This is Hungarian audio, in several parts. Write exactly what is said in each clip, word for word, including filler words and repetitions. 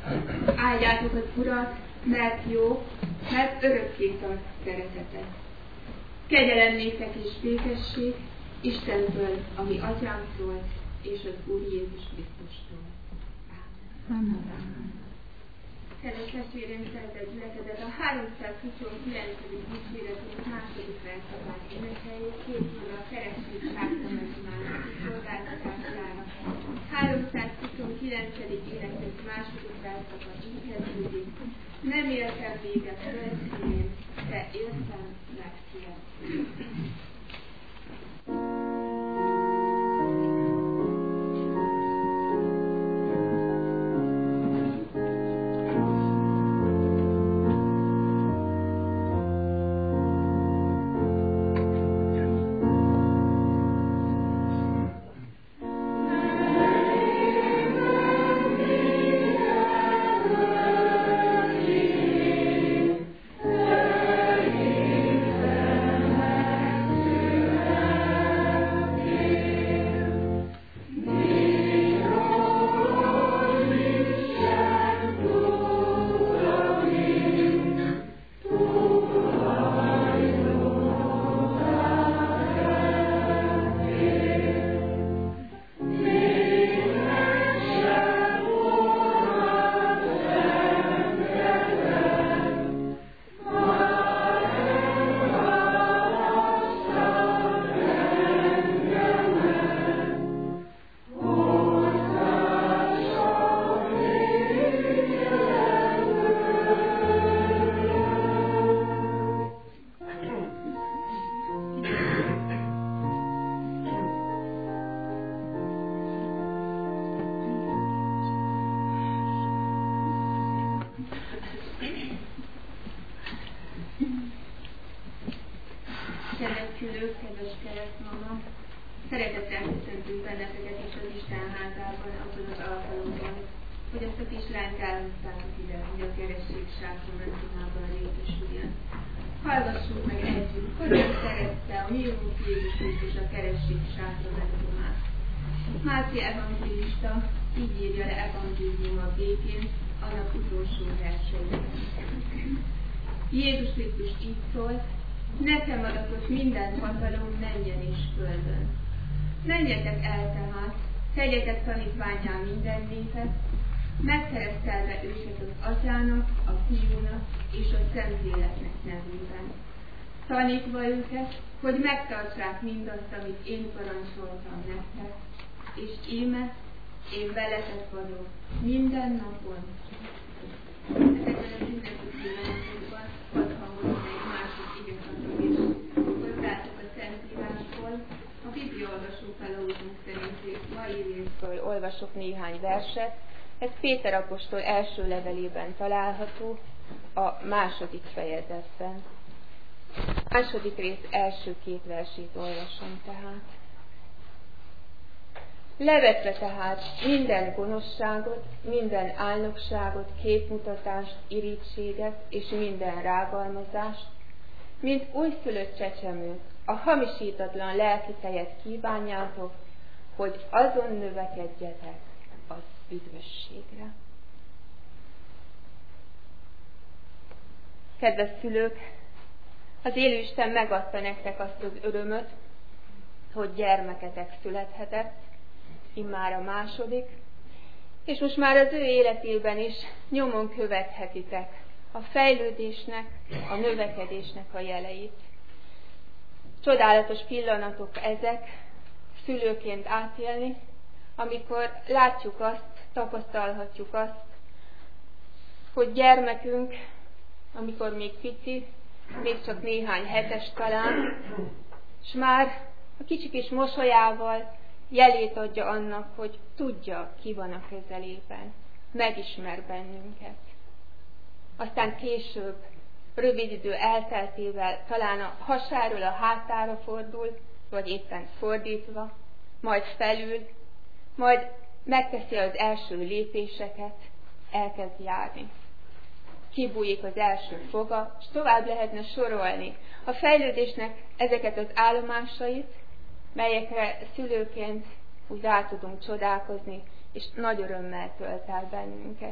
Áldjátok az Urat, mert jó, mert örökké tart szeretete. Kegyelem néktek és békesség Istentől, ami Atyánktól, és az Úr Jézus Krisztustól. Amen. Kedves testvéreim, szeretett gyülekezet, a háromszázhuszonkilencedik dicséretünk második verszakát énekeljük, készül a keresztény sákramentumának szolgáltatására. háromszázhuszonkilencedik énekünk második verszaka így kezdődik. Nem éltem véget földszínén, de éltem meg szívem. Kedves kedves keresztmama, szeretettel köszöntünk benneteket is az Isten házában azon az alkalommal, hogy azt a kislányt elhoztátok ide, hogy a keresztség sákramentumában részesüljön. Hallgassuk meg együtt, hogyan szerette a mi Úrunk Jézus Krisztus a keresztség sákramentumát. Máté evangélista így írja le evangéliuma végén, annak utolsó verseiben. Jézus Krisztus így szólt: nekem adatott minden hatalom mennyen és földön. Menjetek el tehát, tegyetek tanítvánnyá minden népet, megkeresztelve őket az Atyának, a Fiúnak és a Szentléleknek nevében. Tanítva őket, hogy megtartsák mindazt, amit én parancsoltam nektek, és íme, én veletek vagyok minden napon. Ezekben az ünnepi pillanatokban hadd hangoljon egy másik igazgatók, és hozzátok a Szentírásból, a bibliaolvasó feladatunk szerint mai részből olvasok néhány verset. Ez Péter apostol első levelében található, a második fejezetben. A második rész első két versét olvasom tehát. Levetve tehát minden gonoszságot, minden álnokságot, képmutatást, irítséget és minden rágalmazást, mint újszülött csecsemők, a hamisítatlan lelki tejet kívánjátok, hogy azon növekedjetek az üdvösségre. Kedves szülők, az élő Isten megadta nektek azt az örömöt, hogy gyermeketek születhetett, immár a második, és most már az ő életében is nyomon követhetitek a fejlődésnek, a növekedésnek a jeleit. Csodálatos pillanatok ezek, szülőként átélni, amikor látjuk azt, tapasztalhatjuk azt, hogy gyermekünk, amikor még pici, még csak néhány hetes talán, és már a kicsi kis mosolyával jelét adja annak, hogy tudja, ki van a közelében, megismer bennünket. Aztán később, rövid idő elteltével talán a hasáról a hátára fordul, vagy éppen fordítva, majd felül, majd megteszi az első lépéseket, elkezd járni. Kibújik az első foga, és tovább lehetne sorolni a fejlődésnek ezeket az állomásait, melyekre szülőként úgy rá tudunk csodálkozni, és nagy örömmel tölt el bennünket.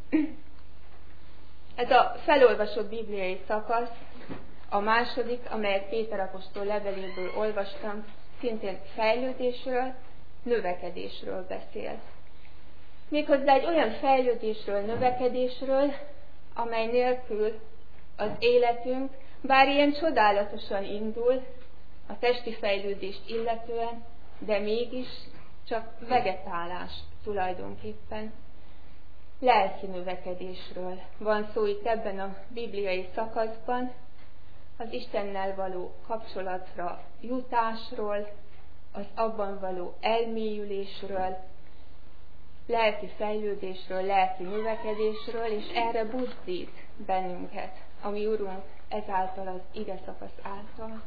Ez a felolvasott bibliai szakasz, a második, amelyet Péter apostol leveléből olvastam, szintén fejlődésről, növekedésről beszél. Méghozzá egy olyan fejlődésről, növekedésről, amely nélkül az életünk, bár ilyen csodálatosan indul a testi fejlődést illetően, de mégis csak vegetálás tulajdonképpen. Lelki növekedésről van szó itt ebben a bibliai szakaszban, az Istennel való kapcsolatra jutásról, az abban való elmélyülésről, lelki fejlődésről, lelki növekedésről, és erre buzdít bennünket, a mi Urunk ezáltal az ige szakasz által.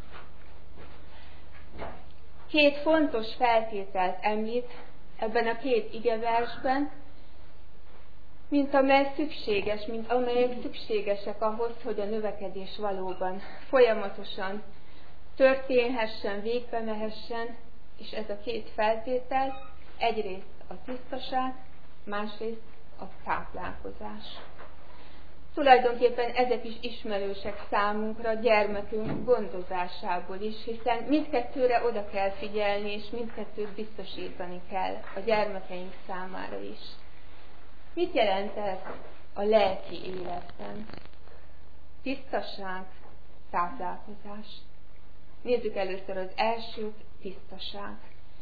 Két fontos feltételt említ ebben a két igeversben, mint amely szükséges, mint amelyek szükségesek ahhoz, hogy a növekedés valóban folyamatosan történhessen, végbe mehessen, és ez a két feltétel egyrészt a tisztaság, másrészt a táplálkozás. Tulajdonképpen ezek is ismerősek számunkra gyermekünk gondozásából is, hiszen mindkettőre oda kell figyelni, és mindkettőt biztosítani kell a gyermekeink számára is. Mit jelent ez a lelki életben? Tisztaság, táplálkozás. Nézzük először az elsőt, tisztaság.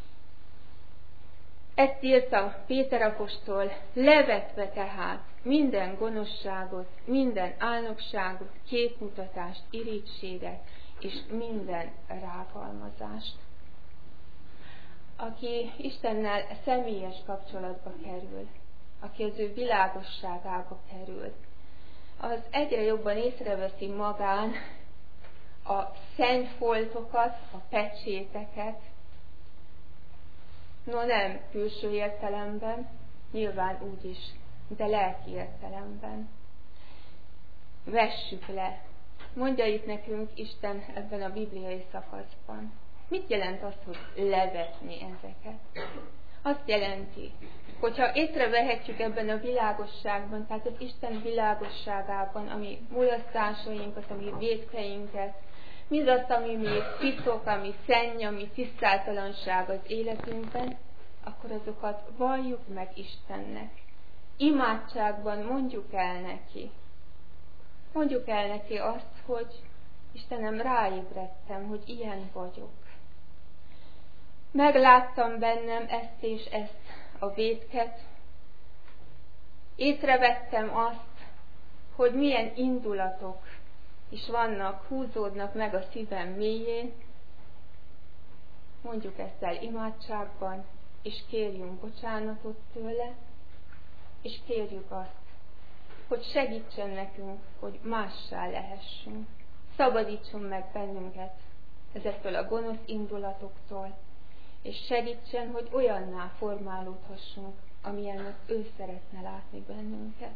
Ezt írta Péter apostol, levetve tehát minden gonoszságot, minden álnokságot, képmutatást, irítséget és minden rágalmazást. Aki Istennel személyes kapcsolatba kerül, aki az ő világosságába kerül, az egyre jobban észreveszi magán a szentfoltokat, a pecséteket, no nem külső értelemben, nyilván úgy is, de lelki értelemben. Vessük le. Mondja itt nekünk Isten ebben a bibliai szakaszban. Mit jelent az, hogy levetni ezeket? Azt jelenti, hogyha észrevehetjük ebben a világosságban, tehát az Isten világosságában, ami mulasztásainkat, ami vétkeinket, mindazt, ami még titok, ami szenny, ami tisztátalanság az életünkben, akkor azokat valljuk meg Istennek. Imádságban mondjuk el neki. Mondjuk el neki azt, hogy Istenem, ráébredtem, hogy ilyen vagyok. Megláttam bennem ezt és ezt a vétket. Észrevettem azt, hogy milyen indulatok is vannak, húzódnak meg a szívem mélyén. Mondjuk ezt el imádságban, és kérjünk bocsánatot tőle, és kérjük azt, hogy segítsen nekünk, hogy mássá lehessünk. Szabadítson meg bennünket ezektől a gonosz indulatoktól, és segítsen, hogy olyanná formálódhassunk, amilyennek ő szeretne látni bennünket.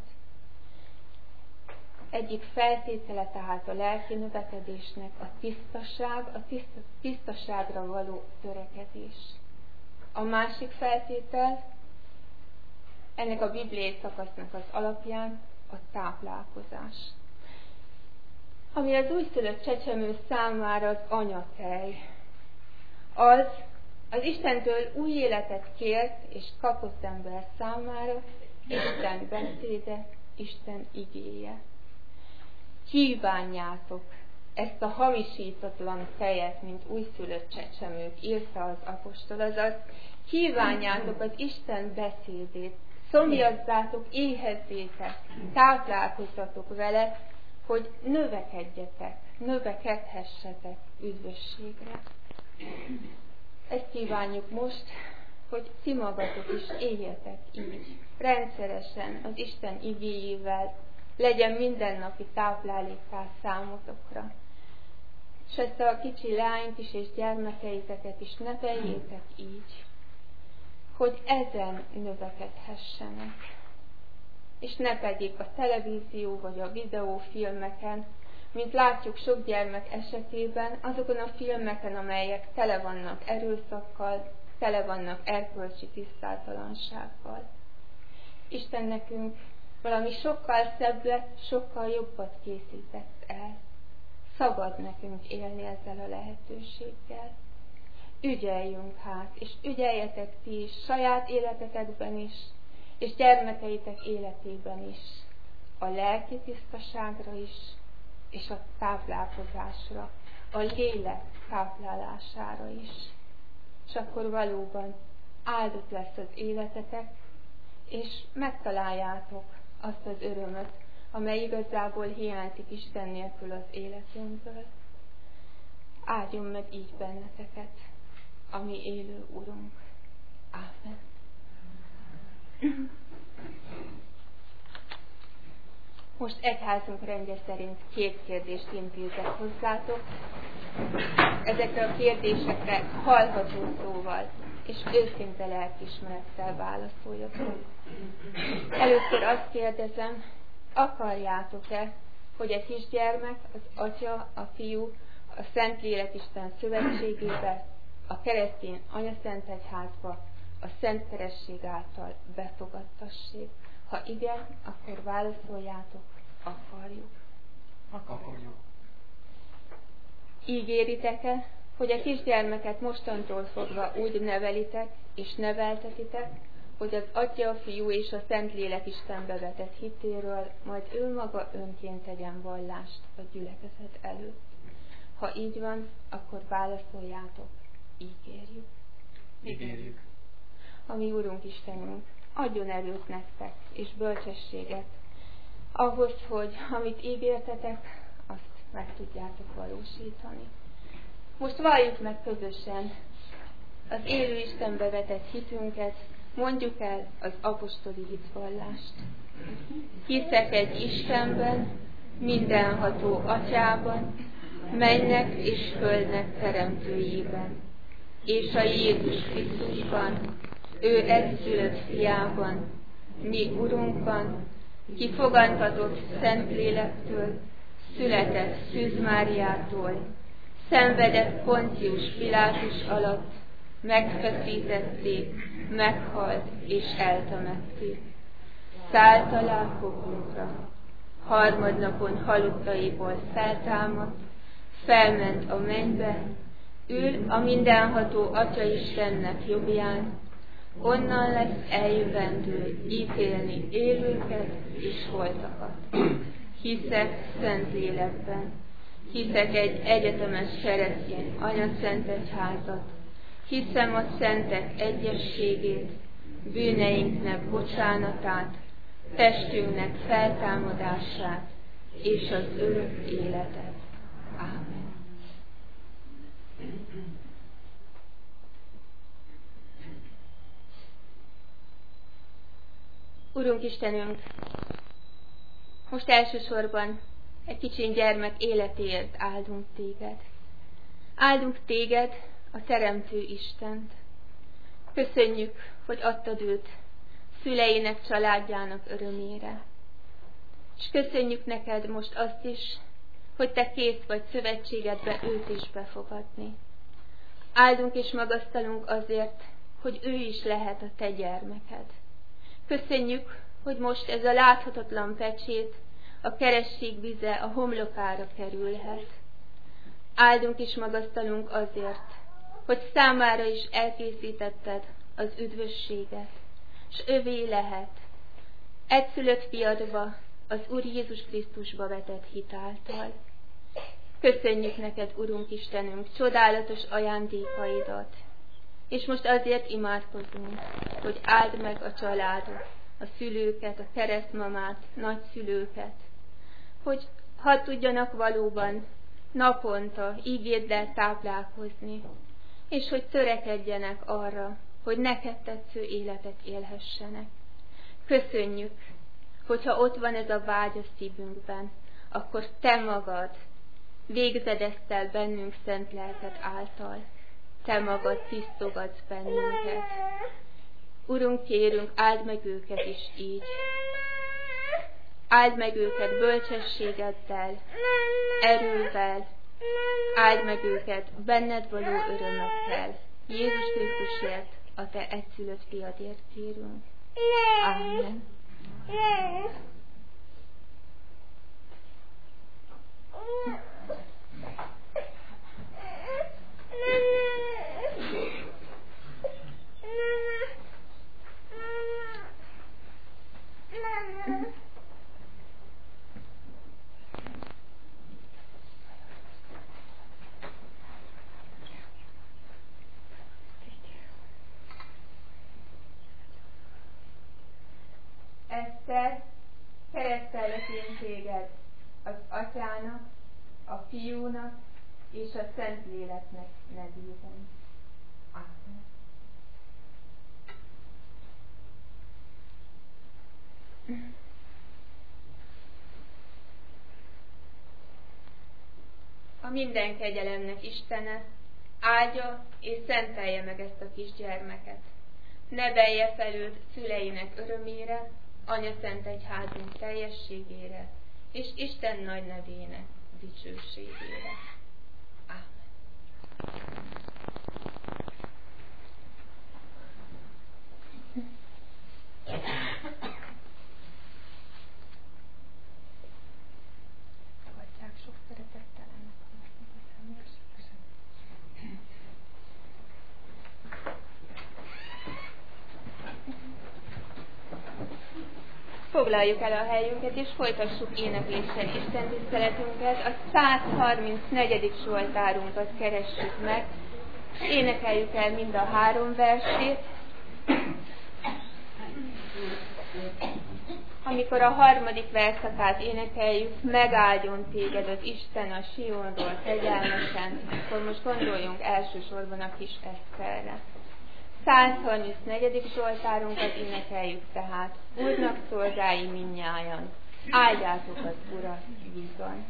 Egyik feltétele tehát a lelki növekedésnek a tisztaság, a tiszta, tisztaságra való törekedés. A másik feltétel ennek a bibliai szakasznak az alapján a táplálkozás. Ami az újszülött csecsemő számára az anyatej. Az, az Istentől új életet kért és kapott ember számára Isten beszéde, Isten igéje. Kívánjátok ezt a hamisítatlan tejet, mint újszülött csecsemők, írta az apostol, azaz kívánjátok az Isten beszédét, szomjazzátok, éhezzétek, táplálkozzatok vele, hogy növekedjetek, növekedhessetek üdvösségre. Ezt kívánjuk most, hogy ti magatok is éljetek így, rendszeresen az Isten igéjével, legyen mindennapi táplálékká számotokra. És ezt a kicsi lányt is és gyermekeiteket is neveljétek így, hogy ezen növekedhessenek. És ne pedig a televízió vagy a videófilmeken, mint látjuk sok gyermek esetében, azokon a filmeken, amelyek tele vannak erőszakkal, tele vannak erkölcsi tisztátalansággal. Isten nekünk valami sokkal szebbet, sokkal jobbat készített el. Szabad nekünk élni ezzel a lehetőséggel. Ügyeljünk hát, és ügyeljetek ti is, saját életetekben is, és gyermekeitek életében is, a lelki tisztaságra is, és a táplálkozásra, a lélek táplálására is. És akkor valóban áldott lesz az életetek, és megtaláljátok azt az örömöt, amely igazából hiányzik Isten nélkül az életünkből. Áldjon meg így benneteket, a mi élő Urunk. Ámen. Most egyházunk rendje szerint két kérdést intézek hozzátok. Ezekre a kérdésekre hallható szóval és őszinte lelkiismerettel válaszoljatok. Először azt kérdezem, akarjátok-e, hogy a kisgyermek az Atya, a Fiú, a Szentlélek Isten szövetségébe, a keresztény anyaszentegyházba, a Szent Keresség által befogadtassék? Ha igen, akkor válaszoljátok, akarjuk. Akarjuk. Ígéritek-e, hogy a kisgyermeket mostantól fogva úgy nevelitek és neveltetitek, hogy az Atya, a Fiú és a Szentlélek Istenbe vetett hitéről majd ő maga önként tegyen vallást a gyülekezet előtt? Ha így van, akkor válaszoljátok, ígérjük. Ígérjük. A mi Úrunk Istenünk adjon erőt nektek és bölcsességet ahhoz, hogy amit ígértetek, azt meg tudjátok valósítani. Most valljuk meg közösen az élő Istenbe vetett hitünket, mondjuk el az apostoli hitvallást. Hiszek egy Istenben, mindenható Atyában, mennek és földnek teremtőjében, és a Jézus Krisztusban, ő egyszülött fiában, mi Urunkban, ki fogantatott Szentlélektől, született Szűz Máriától, szenvedett Poncius Pilátus alatt, megfeszítették, meghalt és eltemették. Szállt a lábfokunkra, harmadnapon halottaiból feltámadt, felment a mennybe, ül a mindenható Atya Istennek jobbján, onnan lesz eljövendő ítélni élőket és holtakat. Hiszek Szentlélekben, hiszek egy egyetemes keresztény anyaszentegyházat, hiszem a szentek egyességét, bűneinknek bocsánatát, testünknek feltámadását és az örök életet. Ámen. Urunk Istenünk, most elsősorban egy kicsin gyermek életéért áldunk téged. Áldunk téged, a Teremtő Istent. Köszönjük, hogy adtad őt szüleinek, családjának örömére. És köszönjük neked most azt is, hogy te kész vagy szövetségedbe őt is befogadni. Áldunk és magasztalunk azért, hogy ő is lehet a te gyermeked. Köszönjük, hogy most ez a láthatatlan pecsét, a keresség vize a homlokára kerülhet. Áldunk és magasztalunk azért, hogy számára is elkészítetted az üdvösséget, s övé lehet, egyszülött fiadba, az Úr Jézus Krisztusba vetett hit által. Köszönjük neked, Urunk Istenünk, csodálatos ajándékaidat, és most azért imádkozunk, hogy áld meg a családot, a szülőket, a keresztmamát, nagyszülőket, hogy hadd tudjanak valóban naponta ígéddel táplálkozni, és hogy törekedjenek arra, hogy neked tetsző életet élhessenek. Köszönjük, hogyha ott van ez a vágy a szívünkben, akkor te magad végzed ezt el bennünk szent lelked által. Te magad tisztogatsz bennünket. Urunk, kérünk, áld meg őket is így. Áld meg őket bölcsességeddel, erővel, áld meg őket benned való örömökkel. Jézus Krisztusért, a te egyszülött fiadért kérünk. Amen. Eszter, keresztellek én téged az Atyának, a Fiúnak és a Szentléleknek nevében. Amen. A minden kegyelemnek Istene áldja és szentelje meg ezt a kisgyermeket. Nevelje fel őt szüleinek örömére, Anya Szent Egyházunk teljességére, és Isten nagy nevének dicsőségére. Ámen. Adják sok szeretettel ennek a megmutatásnak. Foglaljuk el a helyünket, és folytassuk énekléssel Isten tiszteletünket. A száz harmincnegyedik Zsoltárunkat keressük meg. Énekeljük el mind a három versét. Amikor a harmadik verszakát énekeljük, megáldjon téged az Isten a Sionról kegyelmesen, akkor most gondoljunk elsősorban a kis Eszterre. száz harmincnegyedik Zsoltárunkat énekeljük tehát. Úrnak szolgái mindnyájan, áldjátok az Urat vízon.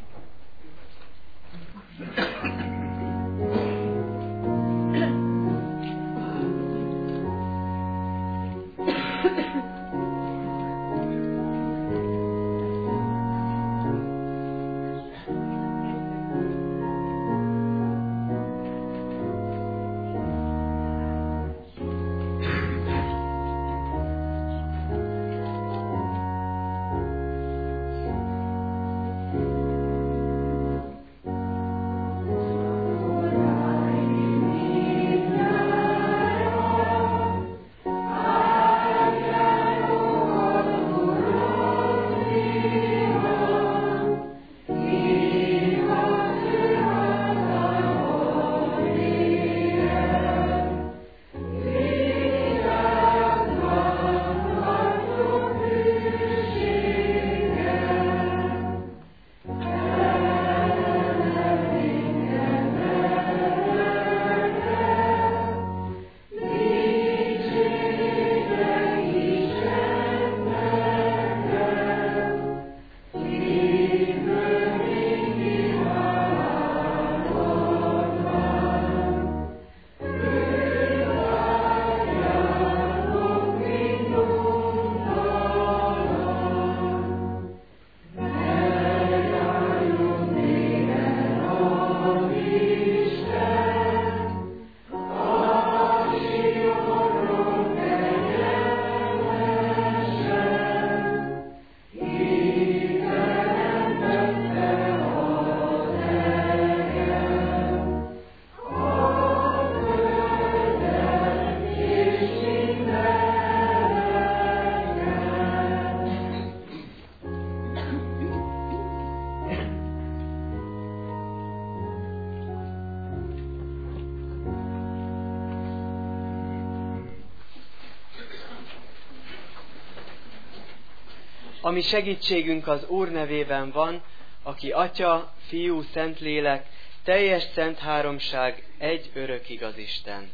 A mi segítségünk az Úr nevében van, aki Atya, Fiú, Szentlélek, teljes szent háromság, egy örök igaz Isten.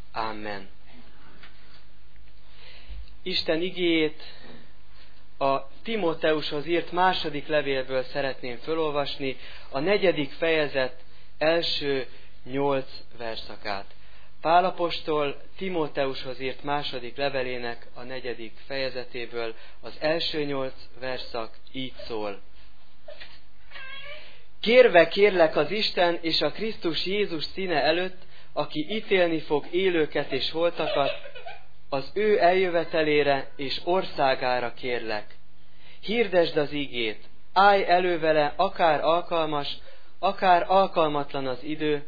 Amen. Isten igéjét a Timóteushoz írt második levélből szeretném felolvasni, a negyedik fejezet első nyolc verszakát. Pál apostol Timóteushoz írt második levelének a negyedik fejezetéből az első nyolc verszak így szól. Kérve kérlek az Isten és a Krisztus Jézus színe előtt, aki ítélni fog élőket és holtakat, az ő eljövetelére és országára kérlek. Hirdesd az igét, állj elő vele, akár alkalmas, akár alkalmatlan az idő,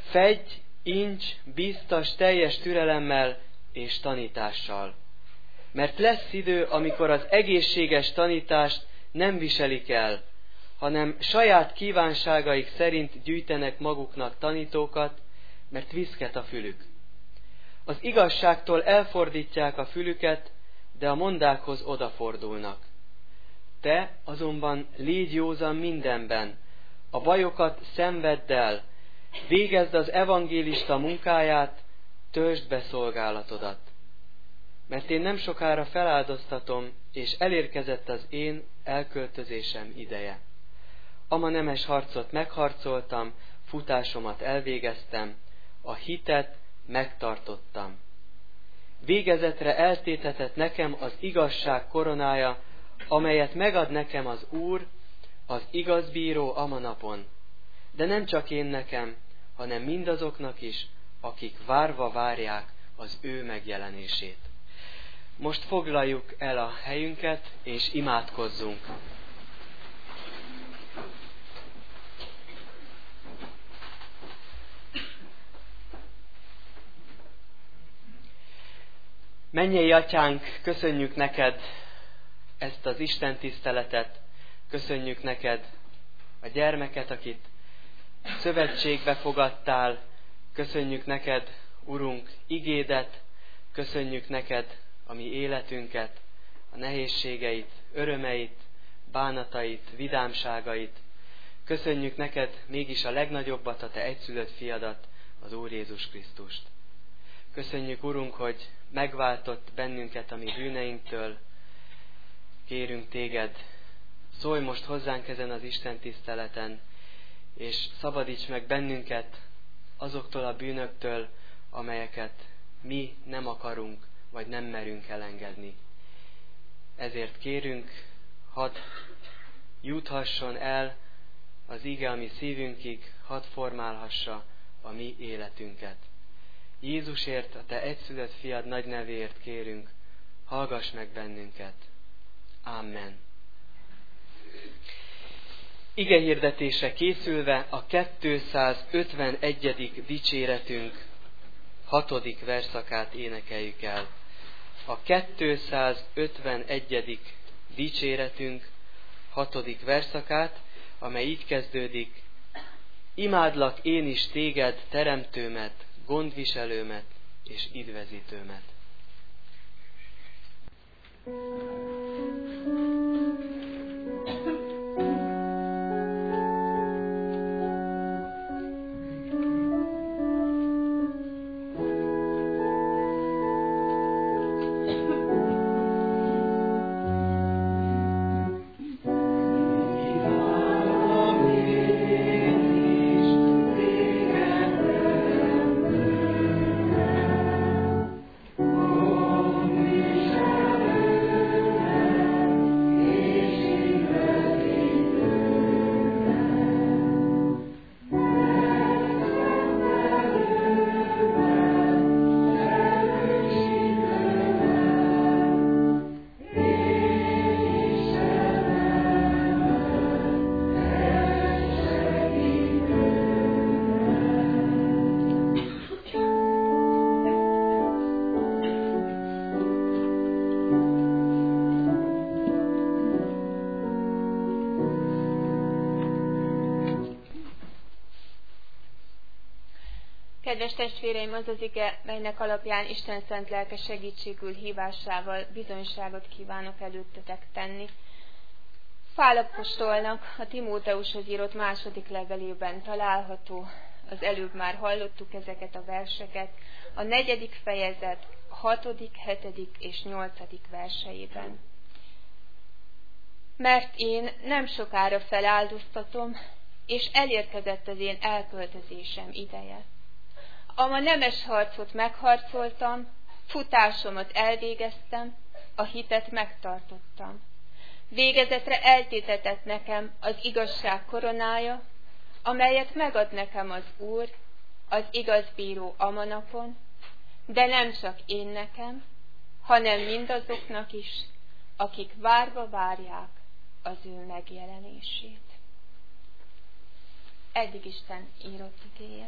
fedj, incs, biztas, teljes türelemmel és tanítással. Mert lesz idő, amikor az egészséges tanítást nem viselik el, hanem saját kívánságaik szerint gyűjtenek maguknak tanítókat, mert viszket a fülük. Az igazságtól elfordítják a fülüket, de a mondákhoz odafordulnak. Te azonban légy józan mindenben, a bajokat szenvedd el, végezd az evangélista munkáját, töltsd be szolgálatodat. Mert én nem sokára feláldoztatom, és elérkezett az én elköltözésem ideje. Ama nemes harcot megharcoltam, futásomat elvégeztem, a hitet megtartottam. Végezetre eltétetett nekem az igazság koronája, amelyet megad nekem az Úr, az igaz bíró a manapon. De nem csak én nekem, hanem mindazoknak is, akik várva várják az ő megjelenését. Most foglaljuk el a helyünket, és imádkozzunk. Mennyei Atyánk, köszönjük neked ezt az Isten tiszteletet, köszönjük neked a gyermeket, akit szövetségbe fogadtál, köszönjük neked, Urunk, igédet, köszönjük neked a mi életünket, a nehézségeit, örömeit, bánatait, vidámságait. Köszönjük neked mégis a legnagyobbat, a te egyszülött fiadat, az Úr Jézus Krisztust. Köszönjük, Urunk, hogy megváltott bennünket a mi bűneinktől. Kérünk téged, szólj most hozzánk ezen az Isten tiszteleten, és szabadíts meg bennünket azoktól a bűnöktől, amelyeket mi nem akarunk, vagy nem merünk elengedni. Ezért kérünk, hadd juthasson el az ige a mi szívünkig, hadd formálhassa a mi életünket. Jézusért, a te egyszülött fiad nagy nevéért kérünk, hallgass meg bennünket. Amen. Ige hirdetése készülve a kétszázötvenegyedik dicséretünk hatodik verszakát énekeljük el. A kétszázötvenegyedik dicséretünk hatodik verszakát, amely így kezdődik: imádlak én is téged, teremtőmet, gondviselőmet és idvezítőmet. Kedves testvéreim, az az ige, melynek alapján Isten szent lelke segítségül hívásával bizonyságot kívánok előttetek tenni. Pál apostolnak a Timóteushoz írott második levelében található, az előbb már hallottuk ezeket a verseket, a negyedik fejezet hatodik, hetedik és nyolcadik verseiben. Mert én nem sokára feláldoztatom, és elérkezett az én elköltözésem ideje. Ama nemes harcot megharcoltam, futásomat elvégeztem, a hitet megtartottam. Végezetre eltétetett nekem az igazság koronája, amelyet megad nekem az Úr, az igaz bíró a manapon, de nem csak én nekem, hanem mindazoknak is, akik várva várják az ő megjelenését. Eddig Isten írott igéje.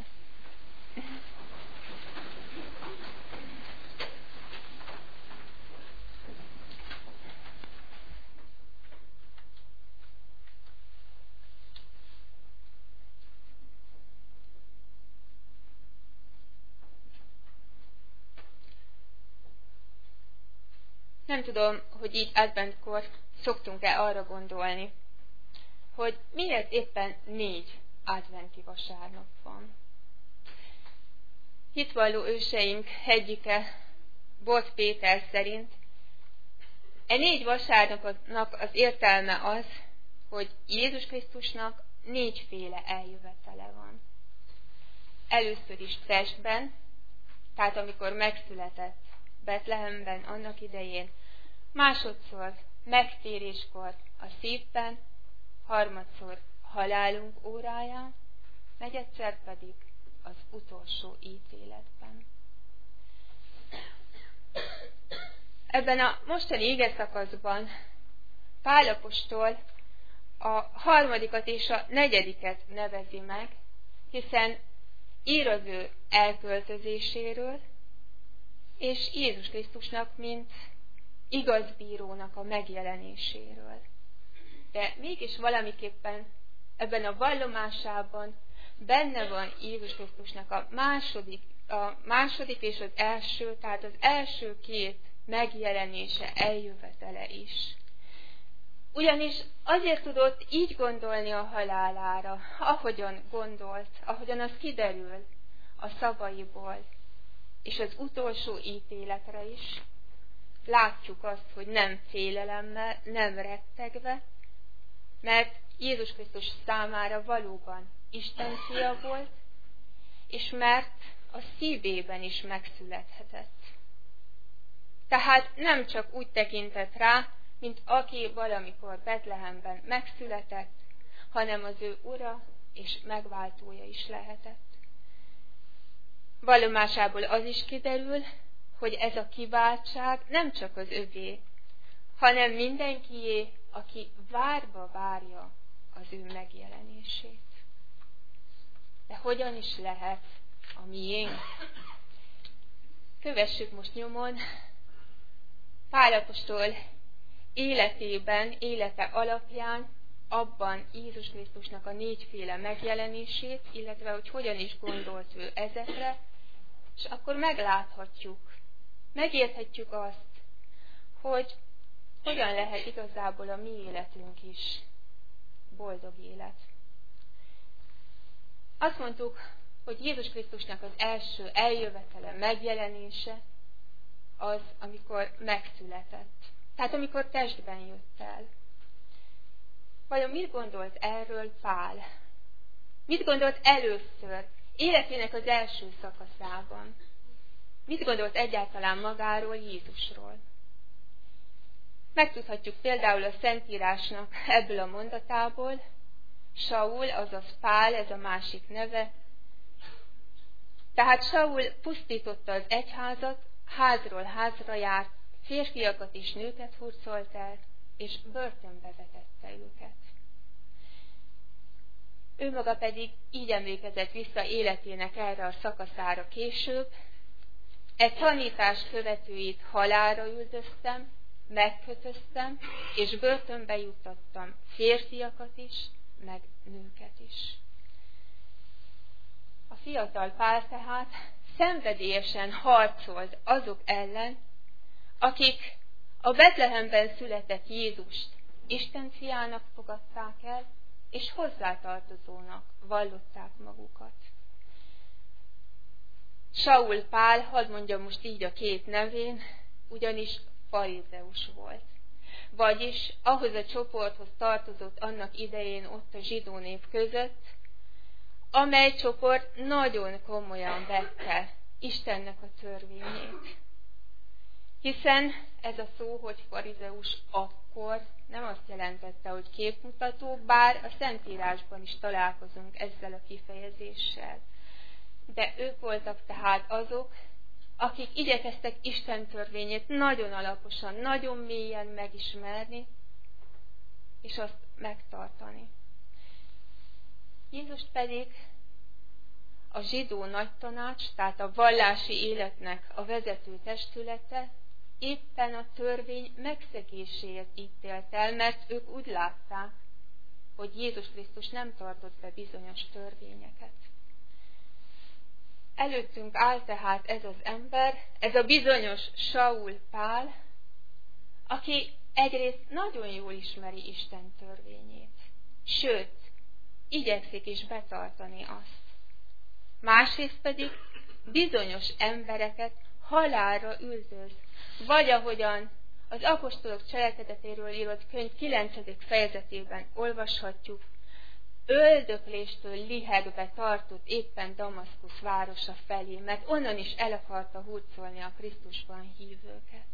tudom, hogy így adventkor szoktunk-e arra gondolni, hogy miért éppen négy adventi vasárnap van. Hitvalló őseink egyike, Bot Péter szerint e négy vasárnapnak az értelme az, hogy Jézus Krisztusnak négyféle eljövetele van. Először is testben, tehát amikor megszületett Betlehemben annak idején, másodszor megtéréskor a szívben, harmadszor halálunk óráján, negyedszer pedig az utolsó ítéletben. Ebben a mostani igeszakaszban Pál apostol a harmadikat és a negyediket nevezi meg, hiszen ír az ő elköltözéséről, és Jézus Krisztusnak, mint igazbírónak a megjelenéséről. De mégis valamiképpen ebben a vallomásában benne van Jézus Krisztusnak a második, a második és az első, tehát az első két megjelenése, eljövetele is. Ugyanis azért tudott így gondolni a halálára, ahogyan gondolt, ahogyan az kiderül a szavaiból, és az utolsó ítéletre is. Látjuk azt, hogy nem félelemmel, nem rettegve, mert Jézus Krisztus számára valóban Isten fia volt, és mert a szívében is megszülethetett. Tehát nem csak úgy tekintett rá, mint aki valamikor Betlehemben megszületett, hanem az ő ura és megváltója is lehetett. Vallomásából az is kiderül, hogy ez a kiváltság nem csak az övé, hanem mindenkié, aki várva várja az ő megjelenését. De hogyan is lehet a miénk? Kövessük most nyomon Pál apostol életében, élete alapján, abban Jézus Krisztusnak a négyféle megjelenését, illetve hogy hogyan is gondolt ő ezekre, és akkor megláthatjuk, megérthetjük azt, hogy hogyan lehet igazából a mi életünk is boldog élet. Azt mondtuk, hogy Jézus Krisztusnak az első eljövetele, megjelenése az, amikor megszületett. Tehát amikor testben jött el. Vajon mit gondolt erről Pál? Mit gondolt először, életének az első szakaszában? Mit gondolt egyáltalán magáról, Jézusról? Megtudhatjuk például a Szentírásnak ebből a mondatából, Saul, azaz Pál, ez a másik neve. Tehát Saul pusztította az egyházat, házról házra járt, férfiakat és nőket hurcolt el, és börtönbe vetette őket. Ő maga pedig így emlékezett vissza életének erre a szakaszára később. E tanítás követőit halálra üldöztem, megkötöztem, és börtönbe juttattam férfiakat is, meg nőket is. A fiatal Pál tehát szenvedélyesen harcolt azok ellen, akik a Betlehemben született Jézust Isten fiának fogadták el, és hozzátartozónak vallották magukat. Saul Pál, hadd mondjam most így a két nevén, ugyanis farizeus volt. Vagyis ahhoz a csoporthoz tartozott annak idején ott a zsidó nép között, amely csoport nagyon komolyan vette Istennek a törvényét. Hiszen ez a szó, hogy farizeus akkor nem azt jelentette, hogy képmutató, bár a Szentírásban is találkozunk ezzel a kifejezéssel. De ők voltak tehát azok, akik igyekeztek Isten törvényét nagyon alaposan, nagyon mélyen megismerni, és azt megtartani. Jézust pedig a zsidó nagytanács, tehát a vallási életnek a vezető testülete éppen a törvény megszegéséért ítélt el, mert ők úgy látták, hogy Jézus Krisztus nem tartott be bizonyos törvényeket. Előttünk áll tehát ez az ember, ez a bizonyos Saul Pál, aki egyrészt nagyon jól ismeri Isten törvényét, sőt, igyekszik is betartani azt. Másrészt pedig bizonyos embereket halálra üldöz, vagy ahogyan az apostolok cselekedetéről írott könyv kilencedik fejezetében olvashatjuk, öldökléstől lihegve tartott éppen Damaszkusz városa felé, mert onnan is el akarta hurcolni a Krisztusban hívőket.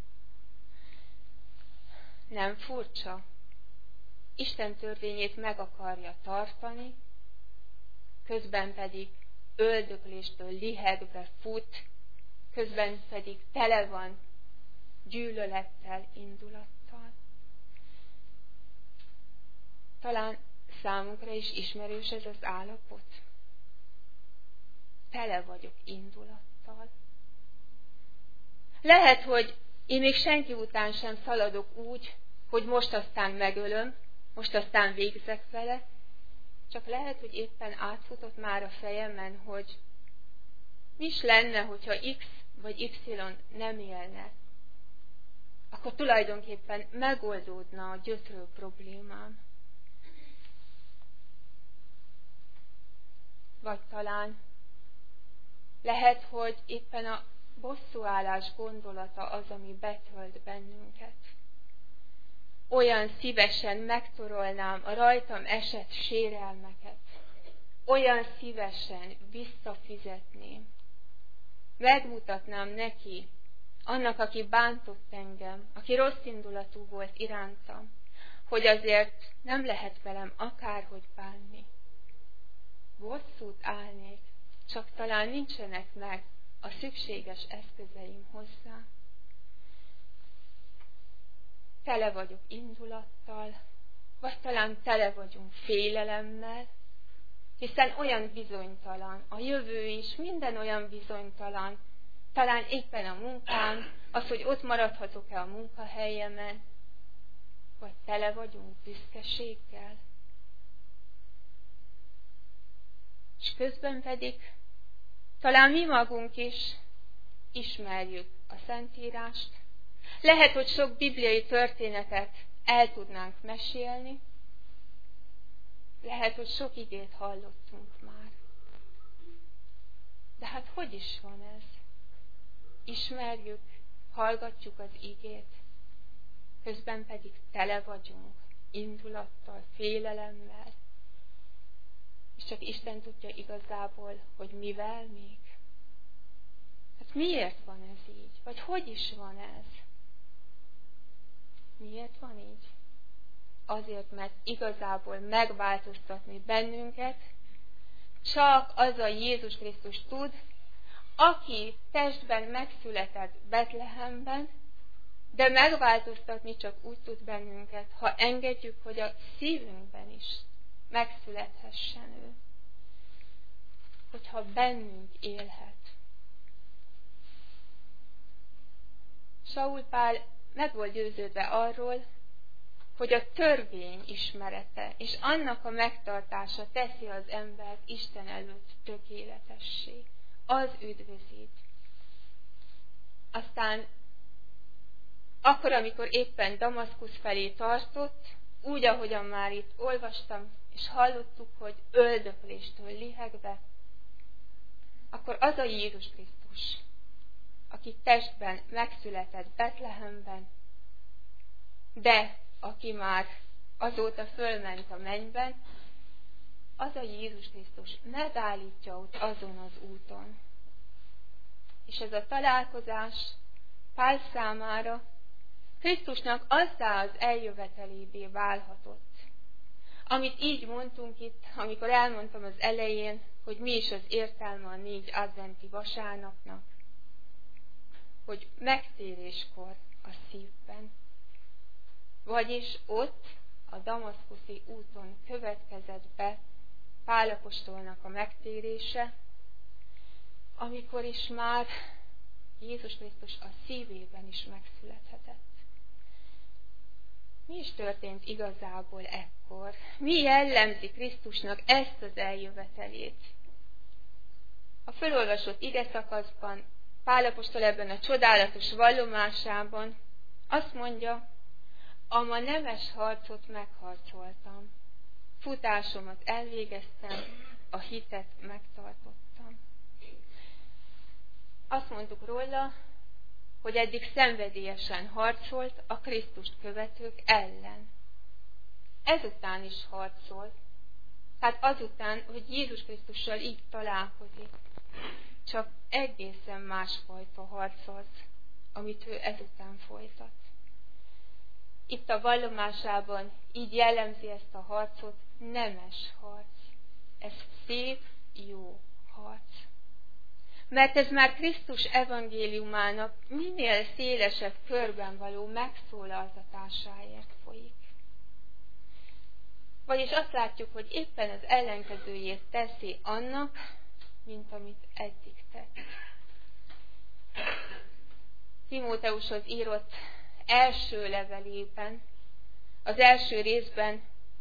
Nem furcsa? Isten törvényét meg akarja tartani, közben pedig öldökléstől lihegve fut, közben pedig tele van gyűlölettel, indulattal. Talán számunkra is ismerős ez az állapot. Tele vagyok indulattal. Lehet, hogy én még senki után sem szaladok úgy, hogy most aztán megölöm, most aztán végzek vele, csak lehet, hogy éppen átfutott már a fejemen, hogy mi is lenne, hogyha X vagy Y nem élne, akkor tulajdonképpen megoldódna a gyötrő problémám. Vagy talán lehet, hogy éppen a bosszúállás gondolata az, ami betölt bennünket. Olyan szívesen megtorolnám a rajtam esett sérelmeket, olyan szívesen visszafizetném. Megmutatnám neki, annak, aki bántott engem, aki rossz indulatú volt irántam, hogy azért nem lehet velem akárhogy bánni. Bosszút állnék, csak talán nincsenek meg a szükséges eszközeim hozzá. Tele vagyok indulattal, vagy talán tele vagyunk félelemmel, hiszen olyan bizonytalan, a jövő is minden olyan bizonytalan, talán éppen a munkám, az, hogy ott maradhatok-e a munkahelyemen, vagy tele vagyunk büszkeséggel. És közben pedig talán mi magunk is ismerjük a Szentírást. Lehet, hogy sok bibliai történetet el tudnánk mesélni, lehet, hogy sok igét hallottunk már. De hát hogy is van ez? Ismerjük, hallgatjuk az igét, közben pedig tele vagyunk indulattal, félelemmel, és csak Isten tudja igazából, hogy mivel még. Hát miért van ez így? Vagy hogy is van ez? Miért van így? Azért, mert igazából megváltoztatni bennünket csak az a Jézus Krisztus tud, aki testben megszületett Betlehemben, de megváltoztatni csak úgy tud bennünket, ha engedjük, hogy a szívünkben is megszülethessen ő. Hogyha bennünk élhet. Saul Pál meg volt győződve arról, hogy a törvény ismerete és annak a megtartása teszi az embert Isten előtt tökéletessé. Az üdvözít. Aztán akkor, amikor éppen Damaszkusz felé tartott, úgy, ahogyan már itt olvastam, és hallottuk, hogy öldökléstől lihegve, akkor az a Jézus Krisztus, aki testben megszületett Betlehemben, de aki már azóta fölment a mennyben, az a Jézus Krisztus megállítja ott azon az úton. És ez a találkozás Pál számára Krisztusnak azzá az eljövetelévé válhatott. Amit így mondtunk itt, amikor elmondtam az elején, hogy mi is az értelme a négy adventi vasárnapnak, hogy megtéréskor a szívben. Vagyis ott, a damaszkuszi úton következett be Pál apostolnak a megtérése, amikor is már Jézus Krisztus a szívében is megszülethetett. Mi is történt igazából ekkor? Mi jellemzi Krisztusnak ezt az eljövetelét? A fölolvasott ige szakaszban Pál apostol ebben a csodálatos vallomásában Azt mondja, a ma nemes harcot megharcoltam, futásomat elvégeztem, a hitet megtartottam. Azt mondtuk róla, hogy eddig szenvedélyesen harcolt a Krisztust követők ellen. Ezután is harcol, tehát azután, hogy Jézus Krisztussal így találkozik, csak egészen másfajta harc az, amit ő ezután folytat. Itt a vallomásában így jellemzi ezt a harcot, nemes harc. Ez szép, jó harc. Mert ez már Krisztus evangéliumának minél szélesebb körben való megszólaltatásáért folyik. Vagyis azt látjuk, hogy éppen az ellenkezőjét teszi annak, mint amit eddig tett. Timóteushoz írott első levelében, az első részben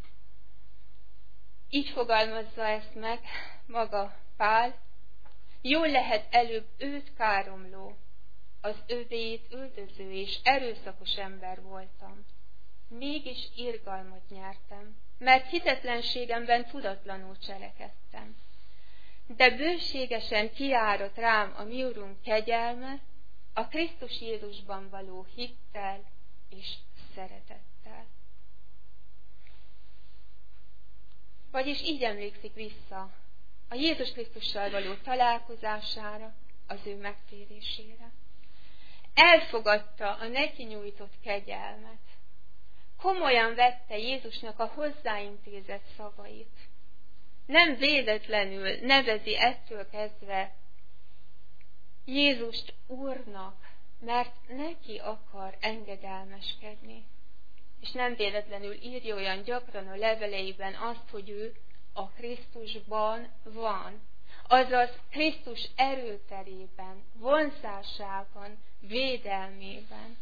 így fogalmazza ezt meg maga Pál: jól lehet előbb őt káromló, az övéit üldöző és erőszakos ember voltam. Mégis irgalmat nyertem, mert hitetlenségemben tudatlanul cselekedtem. De bőségesen kiárott rám a mi Urunk kegyelme, a Krisztus Jézusban való hittel és szeretettel. Vagyis így emlékszik vissza a Jézus Krisztussal való találkozására, az ő megtérésére. Elfogadta a neki nyújtott kegyelmet. Komolyan vette Jézusnak a hozzáintézett szavait. Nem véletlenül nevezi ettől kezdve Jézust Úrnak, mert neki akar engedelmeskedni. És nem véletlenül írja olyan gyakran a leveleiben azt, hogy ő a Krisztusban van. Azaz Krisztus erőterében, vonzásában, védelmében.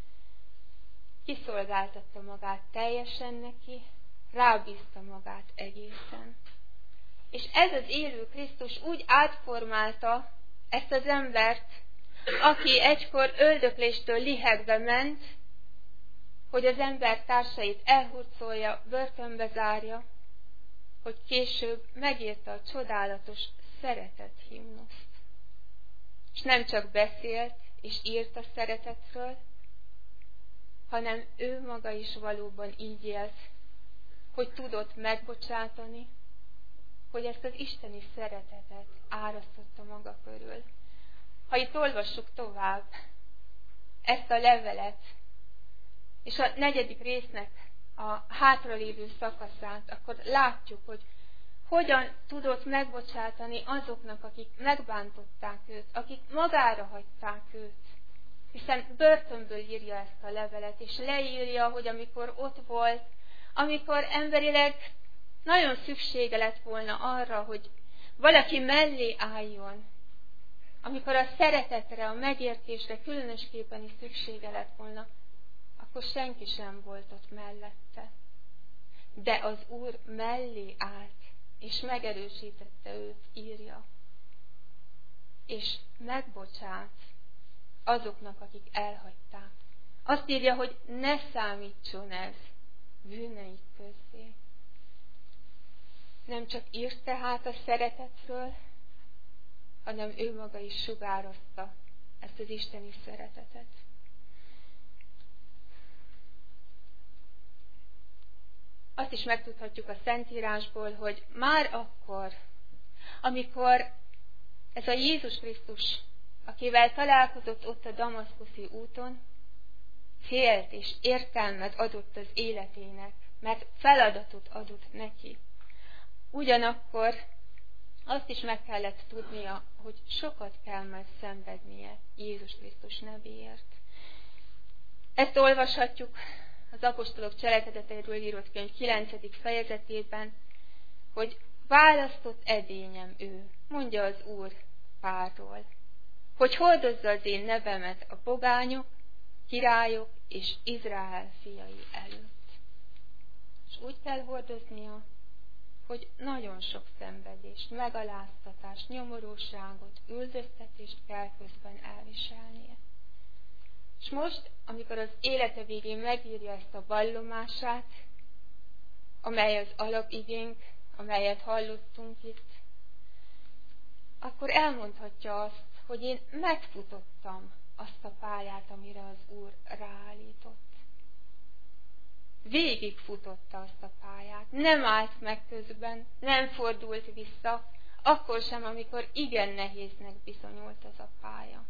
Kiszolgáltatta magát teljesen neki, rábízta magát egészen. És ez az élő Krisztus úgy átformálta ezt az embert, aki egykor öldökléstől lihegve ment, hogy az ember társait elhurcolja, börtönbe zárja, hogy később megírta a csodálatos szeretet himnuszt. És nem csak beszélt és írt a szeretetről, hanem ő maga is valóban így élt, hogy tudott megbocsátani, hogy ezt az isteni szeretetet árasztotta maga körül. Ha itt olvassuk tovább ezt a levelet, és a negyedik résznek a hátralévő szakaszát, akkor látjuk, hogy hogyan tudott megbocsátani azoknak, akik megbántották őt, akik magára hagyták őt. Hiszen börtönből írja ezt a levelet, és leírja, hogy amikor ott volt, amikor emberileg nagyon szüksége lett volna arra, hogy valaki mellé álljon, amikor a szeretetre, a megértésre különösképpen is szüksége lett volna, akkor senki sem volt ott mellette. De az Úr mellé állt, és megerősítette őt, írja. És megbocsát azoknak, akik elhagyták. Azt írja, hogy ne számítson ez bűneik közzé. Nem csak írt tehát a szeretetről, hanem ő maga is sugározta ezt az isteni szeretetet. Azt is megtudhatjuk a Szentírásból, hogy már akkor, amikor ez a Jézus Krisztus, akivel találkozott ott a damaszkuszi úton, célt és értelmet adott az életének, mert feladatot adott neki. Ugyanakkor azt is meg kellett tudnia, hogy sokat kell majd szenvednie Jézus Krisztus nevéért. Ezt olvashatjuk az apostolok cselekedeteiről írott könyv kilencedik fejezetében, hogy választott edényem ő, mondja az Úr Pálról, hogy hordozza az én nevemet a pogányok, királyok és Izrael fiai előtt. És úgy kell hordoznia, hogy nagyon sok szenvedést, megaláztatást, nyomorúságot, üldöztetést kell közben elviselnie. És most, amikor az élete végén megírja ezt a vallomását, amely az alapigénk, amelyet hallottunk itt, akkor elmondhatja azt, hogy én megfutottam azt a pályát, amire az Úr ráállított. Végigfutotta azt a pályát, nem állt meg közben, nem fordult vissza, akkor sem, amikor igen nehéznek bizonyult az a pálya.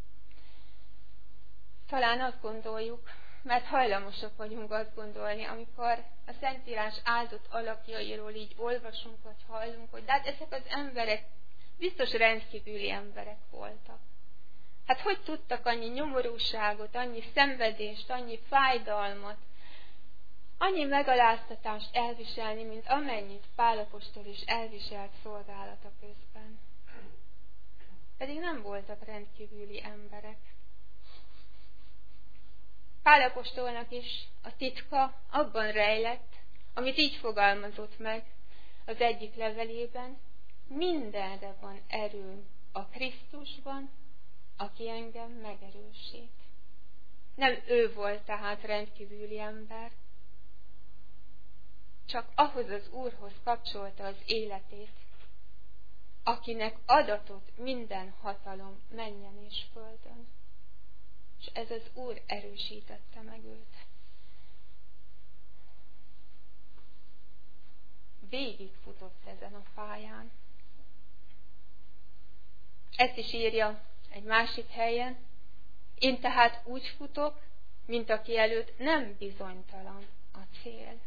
Talán azt gondoljuk, mert hajlamosak vagyunk azt gondolni, amikor a Szentírás áldott alakjairól így olvasunk, vagy hallunk, hogy de hát ezek az emberek biztos rendkívüli emberek voltak. Hát hogy tudtak annyi nyomorúságot, annyi szenvedést, annyi fájdalmat, annyi megaláztatást elviselni, mint amennyit Pál apostol is elviselt szolgálata közben. Pedig nem voltak rendkívüli emberek. Pál apostolnak is a titka abban rejlett, amit így fogalmazott meg az egyik levelében: mindenre van erőm a Krisztusban, aki engem megerősít. Nem ő volt tehát rendkívüli ember, csak ahhoz az Úrhoz kapcsolta az életét, akinek adatott minden hatalom mennyen és földön. És ez az Úr erősítette meg őt. Végigfutott ezen a pályán. Ezt is írja egy másik helyen: én tehát úgy futok, mint aki előtt nem bizonytalan a cél.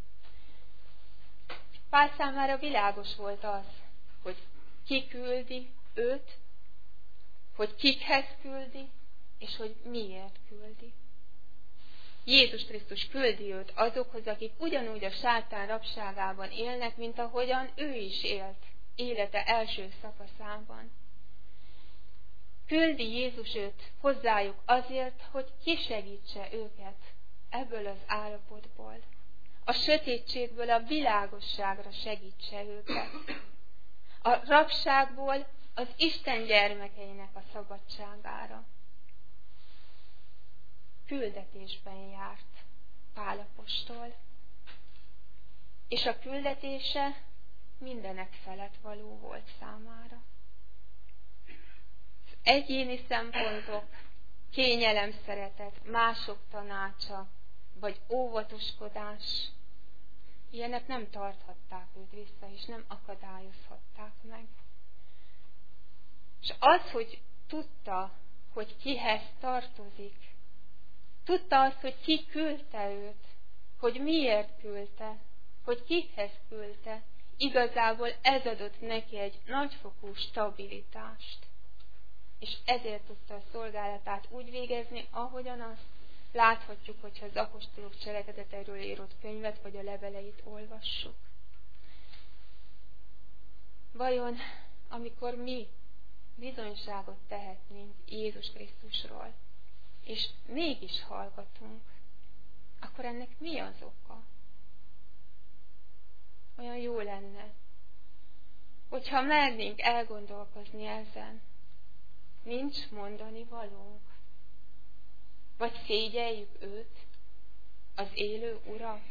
Pál számára világos volt az, hogy ki küldi őt, hogy kikhez küldi, és hogy miért küldi. Jézus Krisztus küldi őt azokhoz, akik ugyanúgy a sátán rabságában élnek, mint ahogyan ő is élt élete első szakaszában. Küldi Jézus őt hozzájuk azért, hogy kisegítse őket ebből az állapotból. A sötétségből a világosságra segítse őket. A rabságból az Isten gyermekeinek a szabadságára. Küldetésben járt Pál apostol, és a küldetése mindenek felett való volt számára. Az egyéni szempontok, kényelem, szeretet, mások tanácsa, vagy óvatoskodás, ilyenek nem tarthatták őt vissza, és nem akadályozhatták meg. És az, hogy tudta, hogy kihez tartozik, tudta azt, hogy ki küldte őt, hogy miért küldte, hogy kihez küldte, igazából ez adott neki egy nagyfokú stabilitást. És ezért tudta a szolgálatát úgy végezni, ahogyan azt láthatjuk, hogyha az apostolok cselekedeteiről írott könyvet, vagy a leveleit olvassuk. Vajon, amikor mi bizonyságot tehetnénk Jézus Krisztusról, és mégis hallgatunk, akkor ennek mi az oka? Olyan jó lenne, hogyha mernénk elgondolkozni ezen. Nincs mondani valónk. Vagy szégyeljük őt, az élő Urat?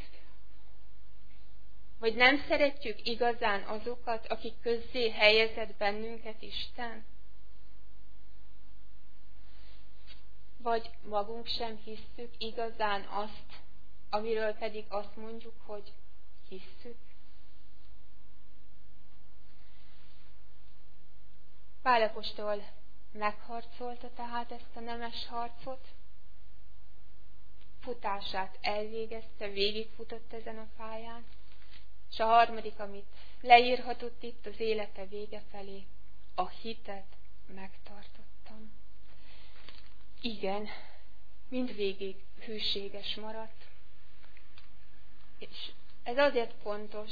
Vagy nem szeretjük igazán azokat, akik közzé helyezett bennünket Isten? Vagy magunk sem hisszük igazán azt, amiről pedig azt mondjuk, hogy hisszük? Pál apostol megharcolta tehát ezt a nemes harcot, futását elvégezte, végigfutott ezen a pályán, és a harmadik, amit leírhatott itt az élete vége felé, a hitet megtartottam. Igen, mindvégig hűséges maradt. És ez azért fontos,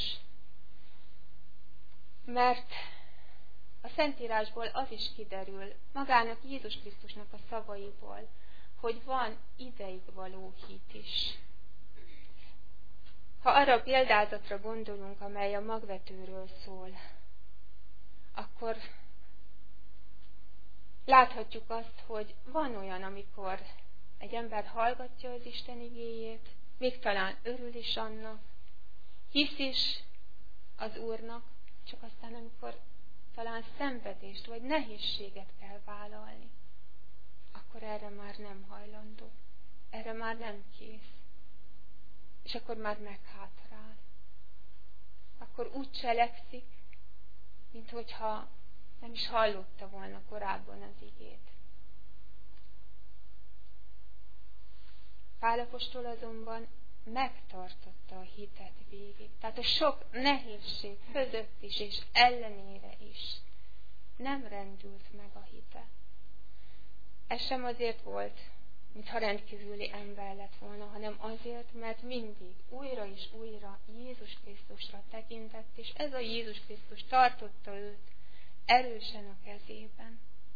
mert a Szentírásból az is kiderül, magának Jézus Krisztusnak a szavaiból, hogy van ideig való hit is. Ha arra a példázatra gondolunk, amely a magvetőről szól, akkor láthatjuk azt, hogy van olyan, amikor egy ember hallgatja az Isten igéjét, még talán örül is annak, hisz is az Úrnak, csak aztán, amikor talán szenvedést vagy nehézséget kell vállalni, akkor erre már nem hajlandó, erre már nem kész, és akkor már meghátrál. Akkor úgy cselekszik, mint hogyha nem is hallotta volna korábban az igét. Pál apostol azonban megtartotta a hitet végig. Tehát a sok nehézség között is, és ellenére is nem rendült meg a hite. Ez sem azért volt, mintha rendkívüli ember lett volna, hanem azért, mert mindig újra és újra Jézus Krisztusra tekintett, és ez a Jézus Krisztus tartotta őt erősen a kezében.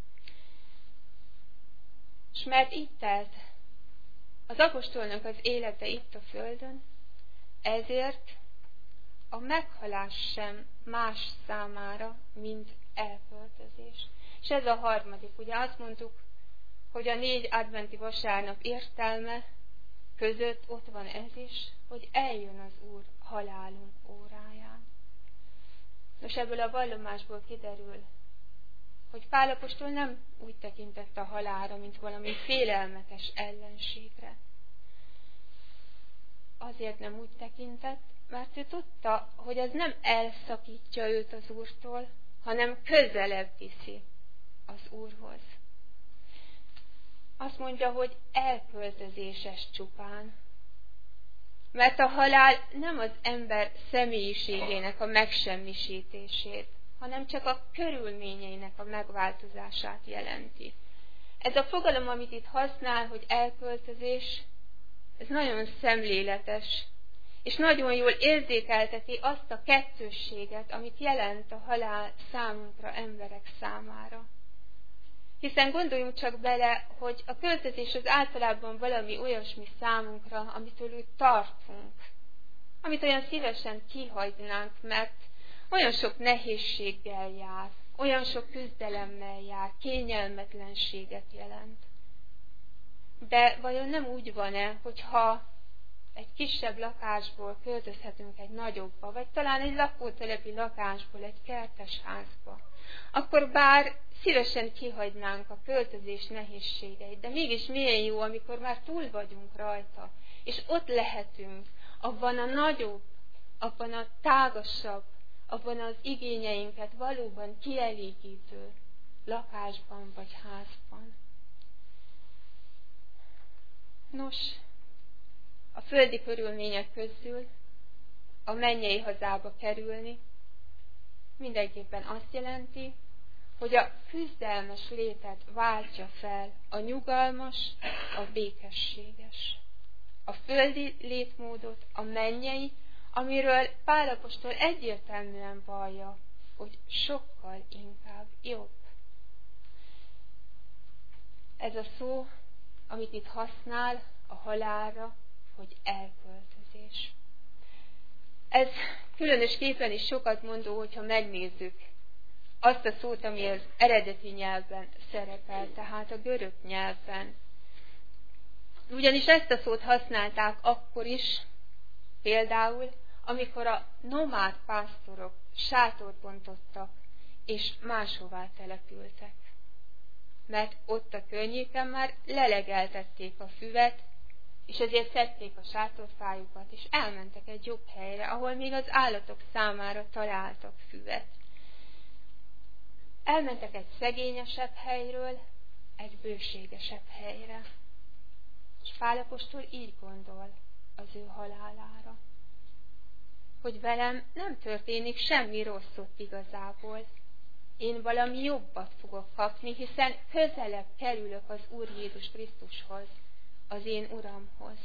És mert így telt az apostolnak az élete itt a földön, ezért a meghalás sem más számára, mint elköltözés. És ez a harmadik. Ugye azt mondtuk, hogy a négy adventi vasárnap értelme között ott van ez is, hogy eljön az Úr halálunk óráján. Nos, ebből a vallomásból kiderül, hogy Pál apostol nem úgy tekintett a halálra, mint valami félelmetes ellenségre. Azért nem úgy tekintett, mert ő tudta, hogy ez nem elszakítja őt az Úrtól, hanem közelebb viszi az Úrhoz. Azt mondja, hogy elköltözéses csupán, mert a halál nem az ember személyiségének a megsemmisítését, hanem csak a körülményeinek a megváltozását jelenti. Ez a fogalom, amit itt használ, hogy elköltözés, ez nagyon szemléletes, és nagyon jól érzékelteti azt a kettősséget, amit jelent a halál számunkra, emberek számára. Hiszen gondoljunk csak bele, hogy a költözés az általában valami olyasmi számunkra, amitől úgy tartunk, amit olyan szívesen kihagynánk, mert olyan sok nehézséggel jár, olyan sok küzdelemmel jár, kényelmetlenséget jelent. De vajon nem úgy van-e, hogyha egy kisebb lakásból költözhetünk egy nagyobbba, vagy talán egy lakótelepi lakásból egy kertes házba, akkor bár szívesen kihagynánk a költözés nehézségeit, de mégis milyen jó, amikor már túl vagyunk rajta, és ott lehetünk, abban a nagyobb, abban a tágasabb, abban az igényeinket valóban kielégítő lakásban vagy házban. Nos, a földi körülmények közül a mennyei hazába kerülni mindenképpen azt jelenti, hogy a küzdelmes létet váltja fel a nyugalmas, a békességes. A földi létmódot, a mennyei, amiről Pál apostol egyértelműen vallja, hogy sokkal inkább jobb. Ez a szó, amit itt használ a halálra, hogy elköltözés. Ez különösképpen is sokat mondó, hogyha megnézzük azt a szót, ami az eredeti nyelvben szerepel, tehát a görög nyelvben. Ugyanis ezt a szót használták akkor is, például, amikor a nomád pásztorok sátort bontottak, és máshová települtek. Mert ott a környéken már lelegeltették a füvet, és ezért szedték a sátorfájukat, és elmentek egy jobb helyre, ahol még az állatok számára találtak füvet. Elmentek egy szegényesebb helyről egy bőségesebb helyre. És Pál apostol így gondol az ő halálára, hogy velem nem történik semmi rossz ott igazából. Én valami jobbat fogok kapni, hiszen közelebb kerülök az Úr Jézus Krisztushoz, az én Uramhoz.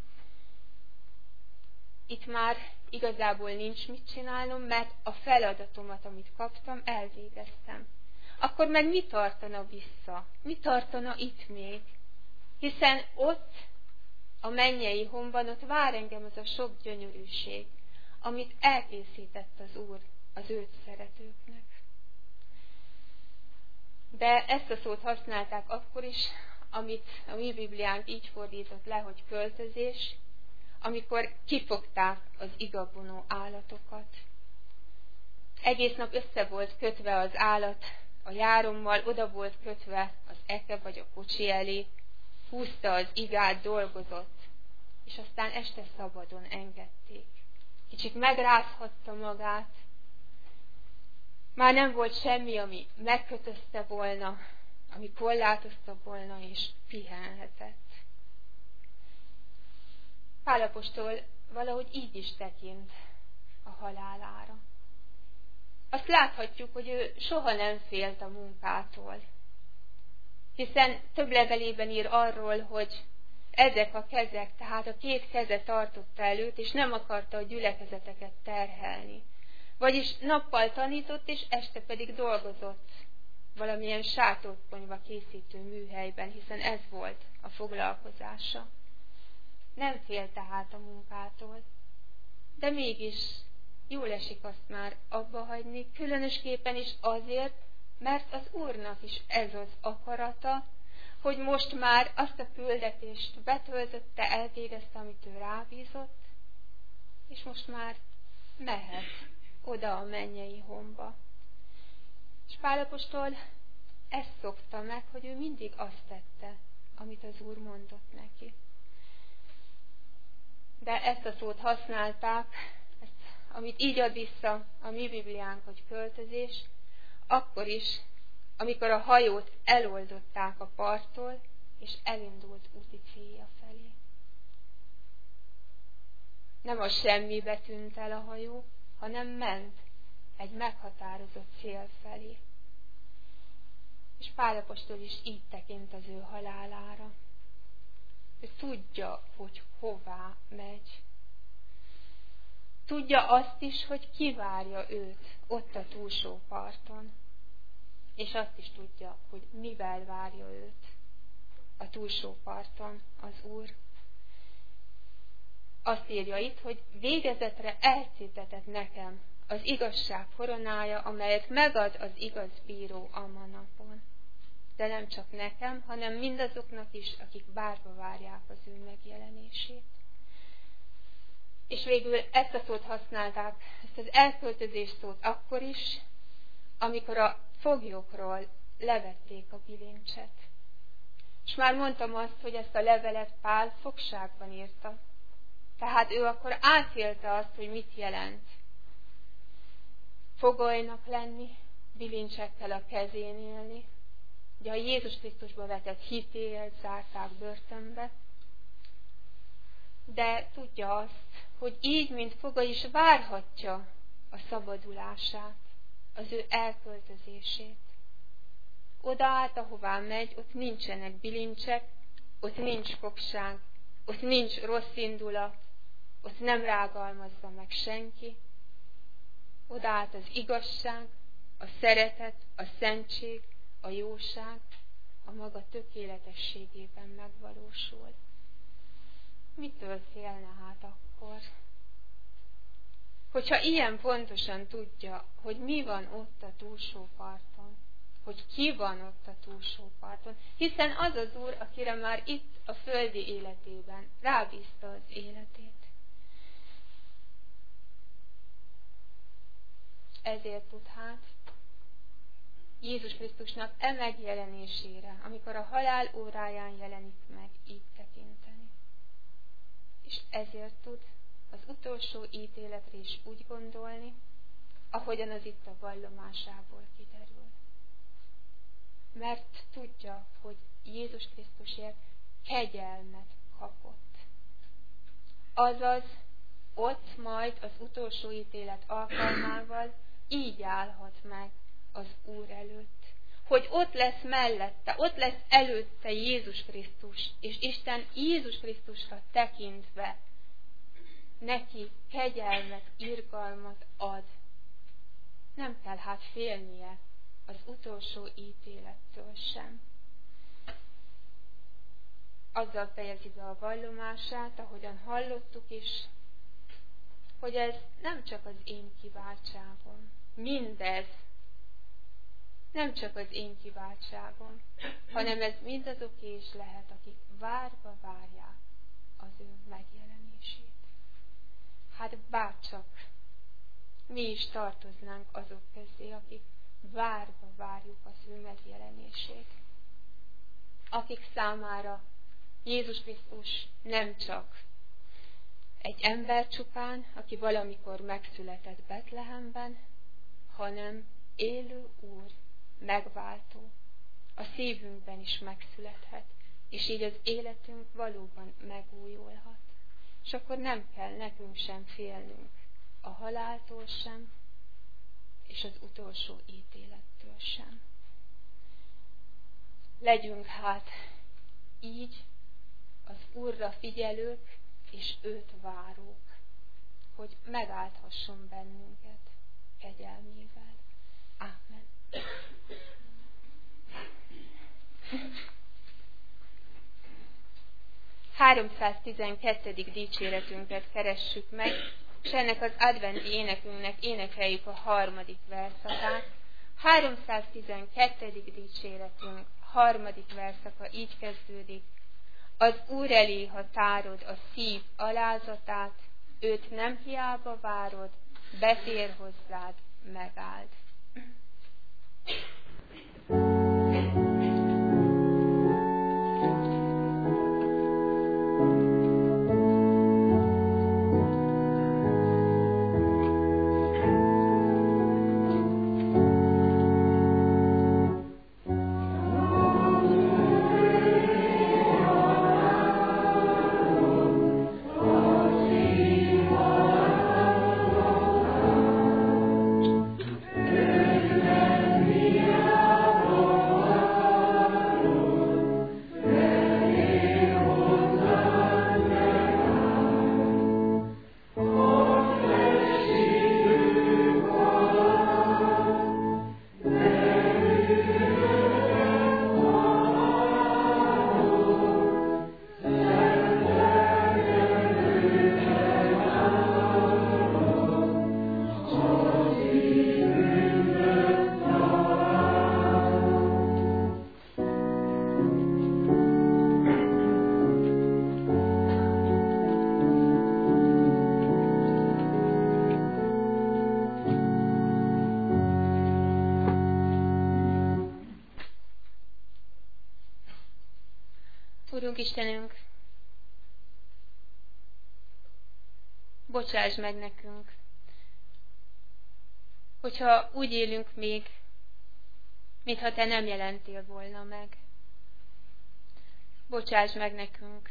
Itt már igazából nincs mit csinálnom, mert a feladatomat, amit kaptam, elvégeztem. Akkor meg mi tartana vissza? Mi tartana itt még? Hiszen ott, a mennyei honban, ott vár engem az a sok gyönyörűség, amit elkészített az Úr az őt szeretőknek. De ezt a szót használták akkor is, amit a mi Bibliánk így fordított le, hogy költözés, amikor kifogták az igavonó állatokat. Egész nap össze volt kötve az állat a járommal, oda volt kötve az eke vagy a kocsi elé, húzta az igát, dolgozott, és aztán este szabadon engedték. Kicsit megrázhatta magát, már nem volt semmi, ami megkötözte volna, ami korlátozta volna, és pihenhetett. Pál apostol valahogy így is tekint a halálára. Azt láthatjuk, hogy ő soha nem félt a munkától, hiszen több levelében ír arról, hogy ezek a kezek, tehát a két keze tartotta előtt, és nem akarta a gyülekezeteket terhelni. Vagyis nappal tanított, és este pedig dolgozott valamilyen sátorkonyva készítő műhelyben, hiszen ez volt a foglalkozása. Nem fél tehát a munkától, de mégis jól esik azt már abba hagyni, különösképpen is azért, mert az Úrnak is ez az akarata, hogy most már azt a küldetést betöltötte, elvégezte, amit ő rábízott, és most már mehet oda a mennyei homba. És Pál apostol ezt szokta meg, hogy ő mindig azt tette, amit az Úr mondott neki. De ezt a szót használták, ezt, amit így ad vissza a mi Bibliánk, hogy költözés, akkor is, amikor a hajót eloldották a parttól, és elindult úti célja felé. Nem a semmibe tűnt el a hajó, hanem ment egy meghatározott cél felé. És Pál apostol is így tekint az ő halálára. Ő tudja, hogy hová megy. Tudja azt is, hogy ki várja őt ott a túlsó parton. És azt is tudja, hogy mivel várja őt a túlsó parton az Úr. Azt írja itt, hogy végezetre elcítetett nekem az igazság koronája, amelyet megad az igaz bíró a manapon. De nem csak nekem, hanem mindazoknak is, akik várva várják az ő megjelenését. És végül ezt a szót használták, ezt az elköltözés szót akkor is, amikor a foglyokról levették a bilincset. És már mondtam azt, hogy ezt a levelet Pál fogságban írta. Tehát ő akkor átélte azt, hogy mit jelent fogolynak lenni, bilincsekkel a kezén élni. Ugye a Jézus Krisztusba vetett hitéért zárták börtönbe, de tudja azt, hogy így, mint fogoly is várhatja a szabadulását, az ő elköltözését. Oda át, ahová megy, ott nincsenek bilincsek, ott nincs fogság, ott nincs rossz indulat, ott nem rágalmazza meg senki. Oda át az igazság, a szeretet, a szentség, a jóság a maga tökéletességében megvalósul. Mitől félne hát akkor? Hogyha ilyen pontosan tudja, hogy mi van ott a túlsó parton, hogy ki van ott a túlsó parton, hiszen az az Úr, akire már itt a földi életében rábízta az életét. Ezért tud hát Jézus Krisztusnak e megjelenésére, amikor a halál óráján jelenik meg, így tekinteni. És ezért tud az utolsó ítéletre is úgy gondolni, ahogyan az itt a vallomásából kiderül. Mert tudja, hogy Jézus Krisztusért kegyelmet kapott. Azaz, ott majd az utolsó ítélet alkalmával így állhat meg az Úr előtt. Hogy ott lesz mellette, ott lesz előtte Jézus Krisztus, és Isten Jézus Krisztusra tekintve neki kegyelmet, irgalmat ad. Nem kell hát félnie az utolsó ítélettől sem. Azzal fejezi be a vallomását, ahogyan hallottuk is, hogy ez nem csak az én kiváltságom. Mindez nem csak az én kiváltságom, hanem ez mindazoké is lehet, akik várva várják az ő megjelenését. Hát bárcsak mi is tartoznánk azok közé, akik várva várjuk az ő megjelenését. Akik számára Jézus Krisztus nem csak egy ember csupán, aki valamikor megszületett Betlehemben, hanem élő Úr, megváltó, a szívünkben is megszülethet, és így az életünk valóban megújulhat. És akkor nem kell nekünk sem félnünk a haláltól sem, és az utolsó ítélettől sem. Legyünk hát így az Úrra figyelők, és őt várók, hogy megáldhasson bennünket kegyelmével. Ámen. háromszáztizenkettedik dicséretünket keressük meg, és ennek az adventi énekünknek énekeljük a harmadik verszakát. háromszáztizenkettedik dicséretünk harmadik verszaka így kezdődik. Az Úr elé, ha tárod a szív alázatát, őt nem hiába várod, betér hozzád, megáld. Urunk Istenünk, bocsáss meg nekünk, hogyha úgy élünk még, mintha Te nem jelentél volna meg. Bocsáss meg nekünk,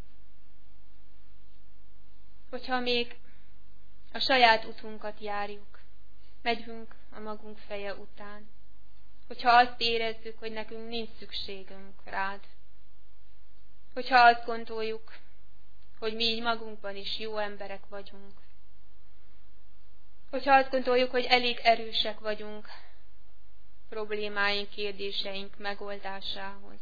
hogyha még a saját utunkat járjuk, megyünk a magunk feje után, hogyha azt érezzük, hogy nekünk nincs szükségünk rád, hogyha azt gondoljuk, hogy mi így magunkban is jó emberek vagyunk, hogyha azt gondoljuk, hogy elég erősek vagyunk problémáink, kérdéseink megoldásához.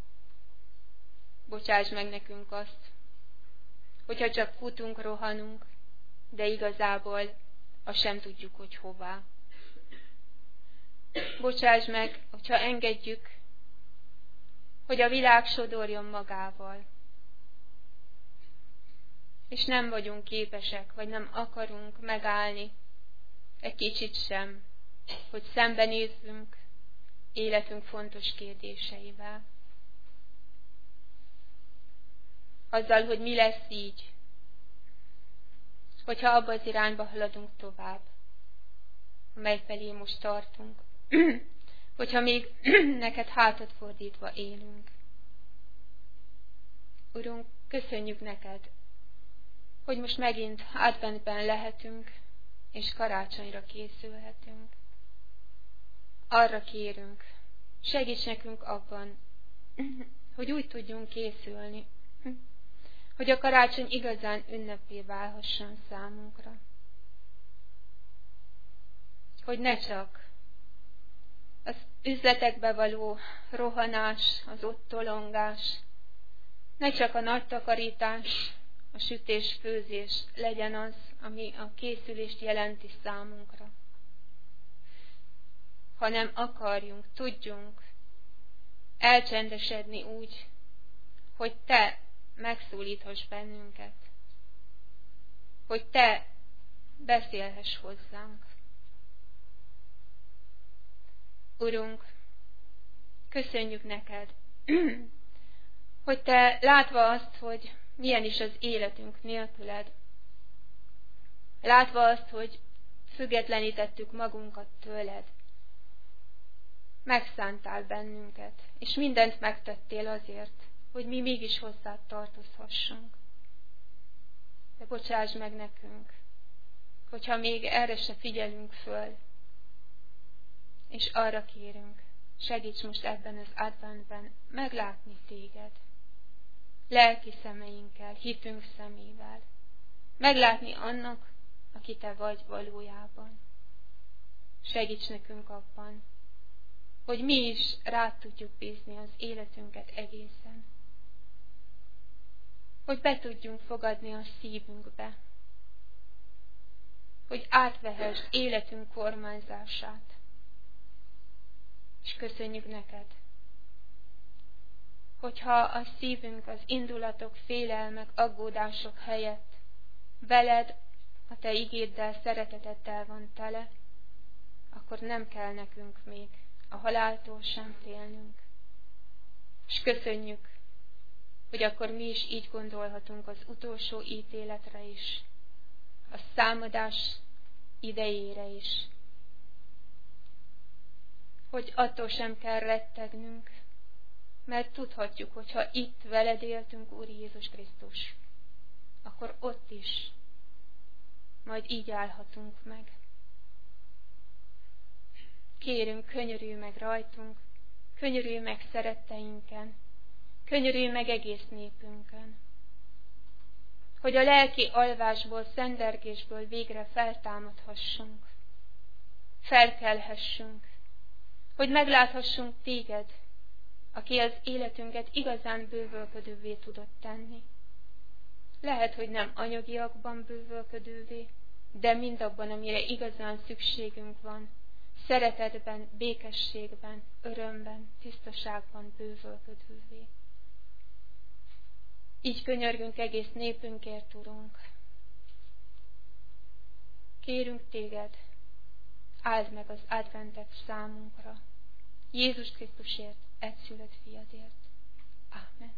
Bocsáss meg nekünk azt, hogyha csak futunk, rohanunk, de igazából azt sem tudjuk, hogy hová. Bocsáss meg, hogyha engedjük, hogy a világ sodorjon magával, és nem vagyunk képesek, vagy nem akarunk megállni egy kicsit sem, hogy szembenézzünk életünk fontos kérdéseivel. Azzal, hogy mi lesz így, hogyha abba az irányba haladunk tovább, amely felé most tartunk, hogyha még neked hátat fordítva élünk. Urunk, köszönjük neked, hogy most megint adventben lehetünk, és karácsonyra készülhetünk. Arra kérünk, segíts nekünk abban, hogy úgy tudjunk készülni, hogy a karácsony igazán ünnepé válhasson számunkra. Hogy ne csak az üzletekbe való rohanás, az ott tolongás, ne csak a nagy takarítás, a sütés-főzés legyen az, ami a készülést jelenti számunkra, hanem akarjunk, tudjunk elcsendesedni úgy, hogy Te megszólíthass bennünket, hogy Te beszélhess hozzánk. Urunk, köszönjük neked, hogy Te látva azt, hogy milyen is az életünk nélküled, látva azt, hogy függetlenítettük magunkat tőled, megszántál bennünket, és mindent megtettél azért, hogy mi mégis hozzád tartozhassunk. De bocsáss meg nekünk, hogyha még erre se figyelünk föl, és arra kérünk, segíts most ebben az adventben meglátni téged, lelki szemeinkkel, hitünk szemével, meglátni annak, aki te vagy valójában. Segíts nekünk abban, hogy mi is rád tudjuk bízni az életünket egészen, hogy be tudjunk fogadni a szívünkbe, hogy átvehess életünk kormányzását. És köszönjük neked, hogyha a szívünk az indulatok, félelmek, aggódások helyett veled, a te igéddel, szereteteddel van tele, akkor nem kell nekünk még a haláltól sem félnünk. És köszönjük, hogy akkor mi is így gondolhatunk az utolsó ítéletre is, a számadás idejére is, hogy attól sem kell rettegnünk, mert tudhatjuk, hogy ha itt veled éltünk, Úr Jézus Krisztus, akkor ott is majd így állhatunk meg. Kérünk, könyörülj meg rajtunk, könyörülj meg szeretteinken, könyörülj meg egész népünkön, hogy a lelki alvásból, szendergésből végre feltámadhassunk, felkelhessünk, hogy megláthassunk téged, aki az életünket igazán bővölködővé tudott tenni. Lehet, hogy nem anyagiakban bővölködővé, de mindabban, amire igazán szükségünk van, szeretetben, békességben, örömben, tisztaságban bővölködővé. Így könyörgünk egész népünkért, Urunk. Kérünk téged, áld meg az adventet számunkra, Jézus Krisztusért, egyszülött fiadért. Ámen.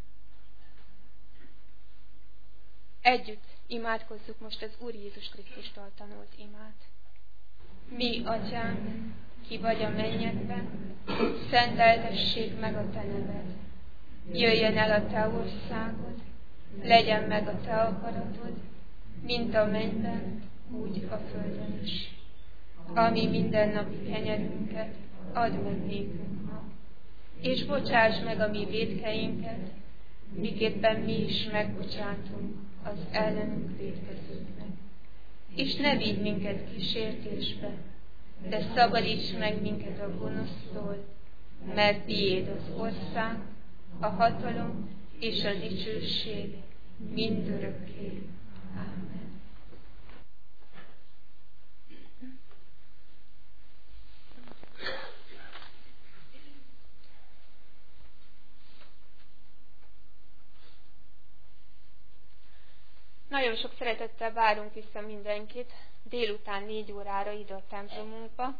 Együtt imádkozzuk most az Úr Jézus Krisztustól tanult imát. Mi, Atyánk, ki vagy a mennyekben, szenteltessék meg a te neved. Jöjjön el a te országod, legyen meg a te akaratod, mint a mennyben, úgy a földön is. Ami mindennapi kenyerünket, add meg nékünk ma, és bocsáss meg a mi vétkeinket, miképpen mi is megbocsátunk az ellenünk vétkezőknek. És ne vigy minket kísértésbe, de szabadíts meg minket a gonosztól, mert tiéd az ország, a hatalom és a dicsőség mindörökké. Ámen. Nagyon sok szeretettel várunk vissza mindenkit délután négy órára ide a templomunkba,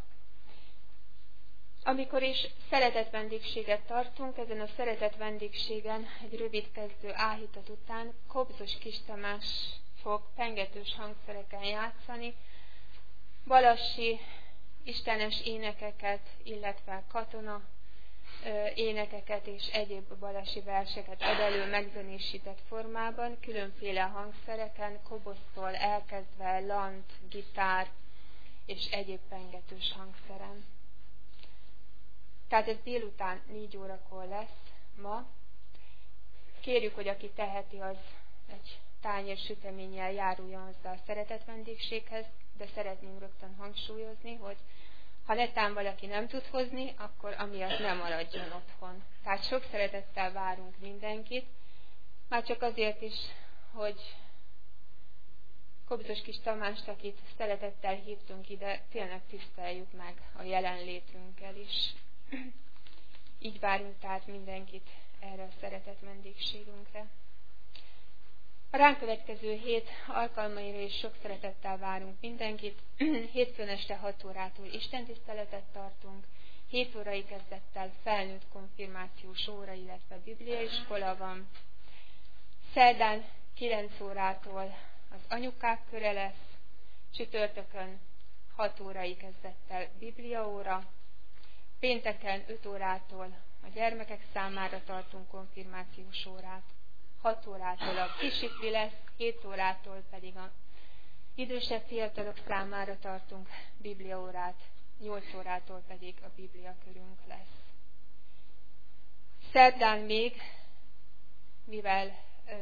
amikor is szeretett vendégséget tartunk. Ezen a szeretett vendégségen egy rövid kezdő áhítat után Kobzos Kis Tamás fog pengetős hangszereken játszani, balassi istenes énekeket, illetve katona énekeket és egyéb balassi verseket ad elő megzenésített formában, különféle hangszereken, kobosztól elkezdve lant, gitár és egyéb pengetős hangszeren. Tehát ez délután négy órakor lesz ma. Kérjük, hogy aki teheti, az egy tányér süteménnyel járuljon hozzá a szeretett vendégséghez, de szeretnénk rögtön hangsúlyozni, hogy ha netán valaki nem tud hozni, akkor amiatt nem maradjon otthon. Tehát sok szeretettel várunk mindenkit, már csak azért is, hogy Kobzos kis Tamást, akit szeretettel hívtunk ide, tényleg tiszteljük meg a jelenlétünkkel is. Így várunk tehát mindenkit erre a szeretett vendégségünkre. A ránk következő hét alkalmaira is sok szeretettel várunk mindenkit. Hétfőn este hat órától istentiszteletet tartunk, hét órai kezdettel felnőtt konfirmációs óra, illetve bibliaiskola van. Szerdán kilenc órától az anyukák köre lesz, csütörtökön hat órai kezdettel bibliaóra, pénteken öt órától a gyermekek számára tartunk konfirmációs órát, hat órától a kisikli lesz, hét órától pedig a idősebb fiatalok számára tartunk bibliaórát, nyolc órától pedig a bibliakörünk lesz. Szerdán még, mivel ö,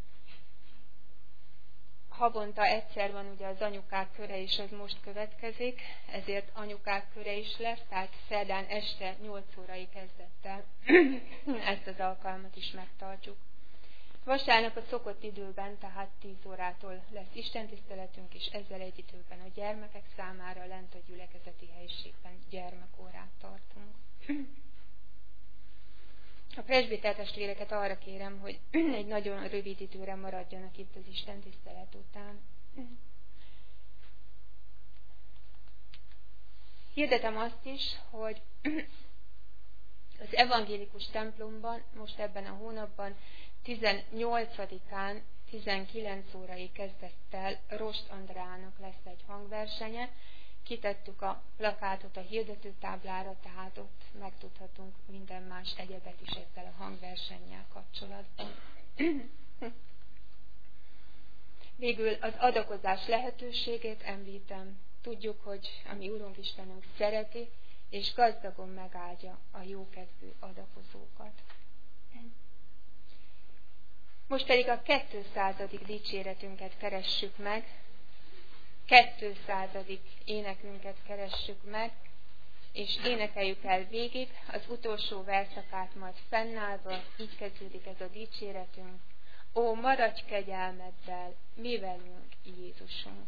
havonta egyszer van ugye az anyukák köre, és ez most következik, ezért anyukák köre is lesz, tehát szerdán este nyolc órai kezdettel ezt az alkalmat is megtartjuk. Vasárnap a szokott időben, tehát tíz órától lesz istentiszteletünk, és ezzel egy időben a gyermekek számára lent a gyülekezeti helyiségben gyermekórát tartunk. A presbiter testvéreket arra kérem, hogy egy nagyon rövid időre maradjanak itt az istentisztelet után. Hirdetem azt is, hogy az evangélikus templomban most ebben a hónapban tizennyolcadikán tizenkilenc órai kezdettel Rost Andrának lesz egy hangversenye. Kitettük a plakátot a hirdetőtáblára, tehát ott megtudhatunk minden más egyebet is ezzel a hangversennyel kapcsolatban. Végül az adakozás lehetőségét említem. Tudjuk, hogy a mi Urunk Istenünk szereti, és gazdagon megáldja a jókedvű adakozókat. Most pedig a kétszázadik dicséretünket keressük meg, kétszázadik énekünket keressük meg, és énekeljük el végig az utolsó verszakát majd fennállva, így kezdődik ez a dicséretünk. Ó, maradj kegyelmeddel, mi velünk, Jézusunk!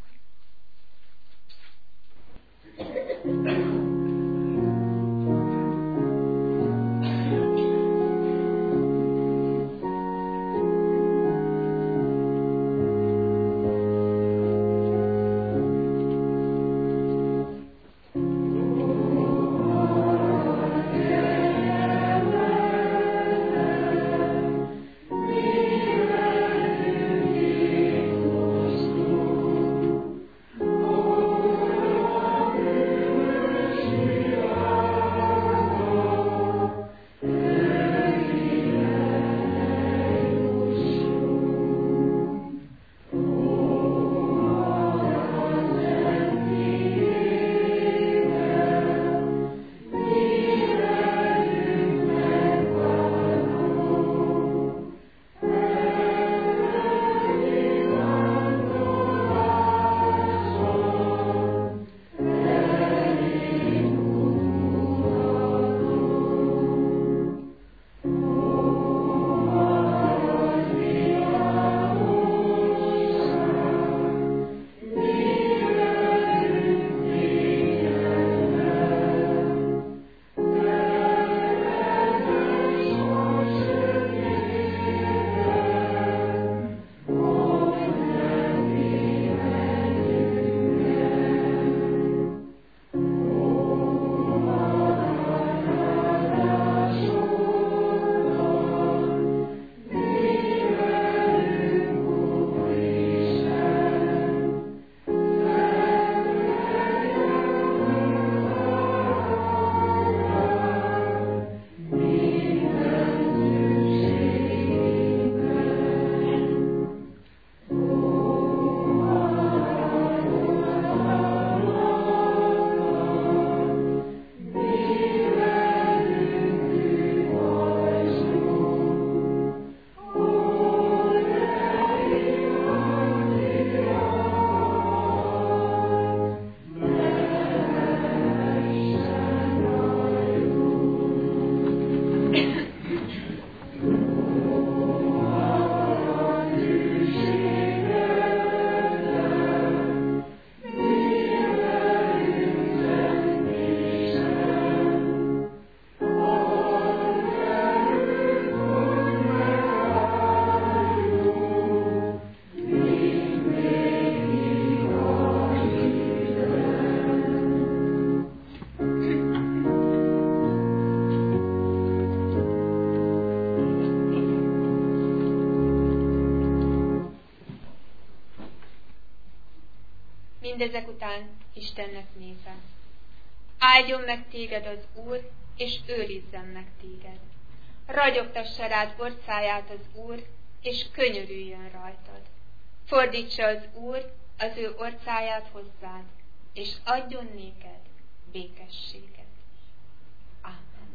Mindezek után Istennek nézve. Áldjon meg téged az Úr, és őrizzen meg téged. Ragyogtassa rád orcáját az Úr, és könyörüljön rajtad. Fordítsa az Úr az ő orcáját hozzád, és adjon néked békességet. Ámen.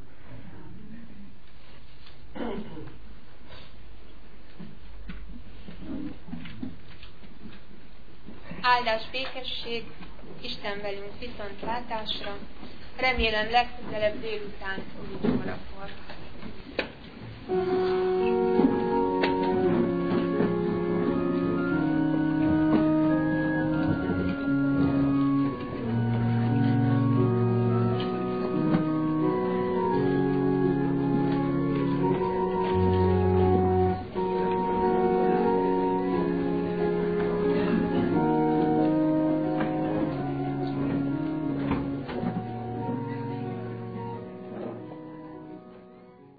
Áldás, békesség, Isten velünk viszontlátásra, remélem legközelebb délután négy órakor.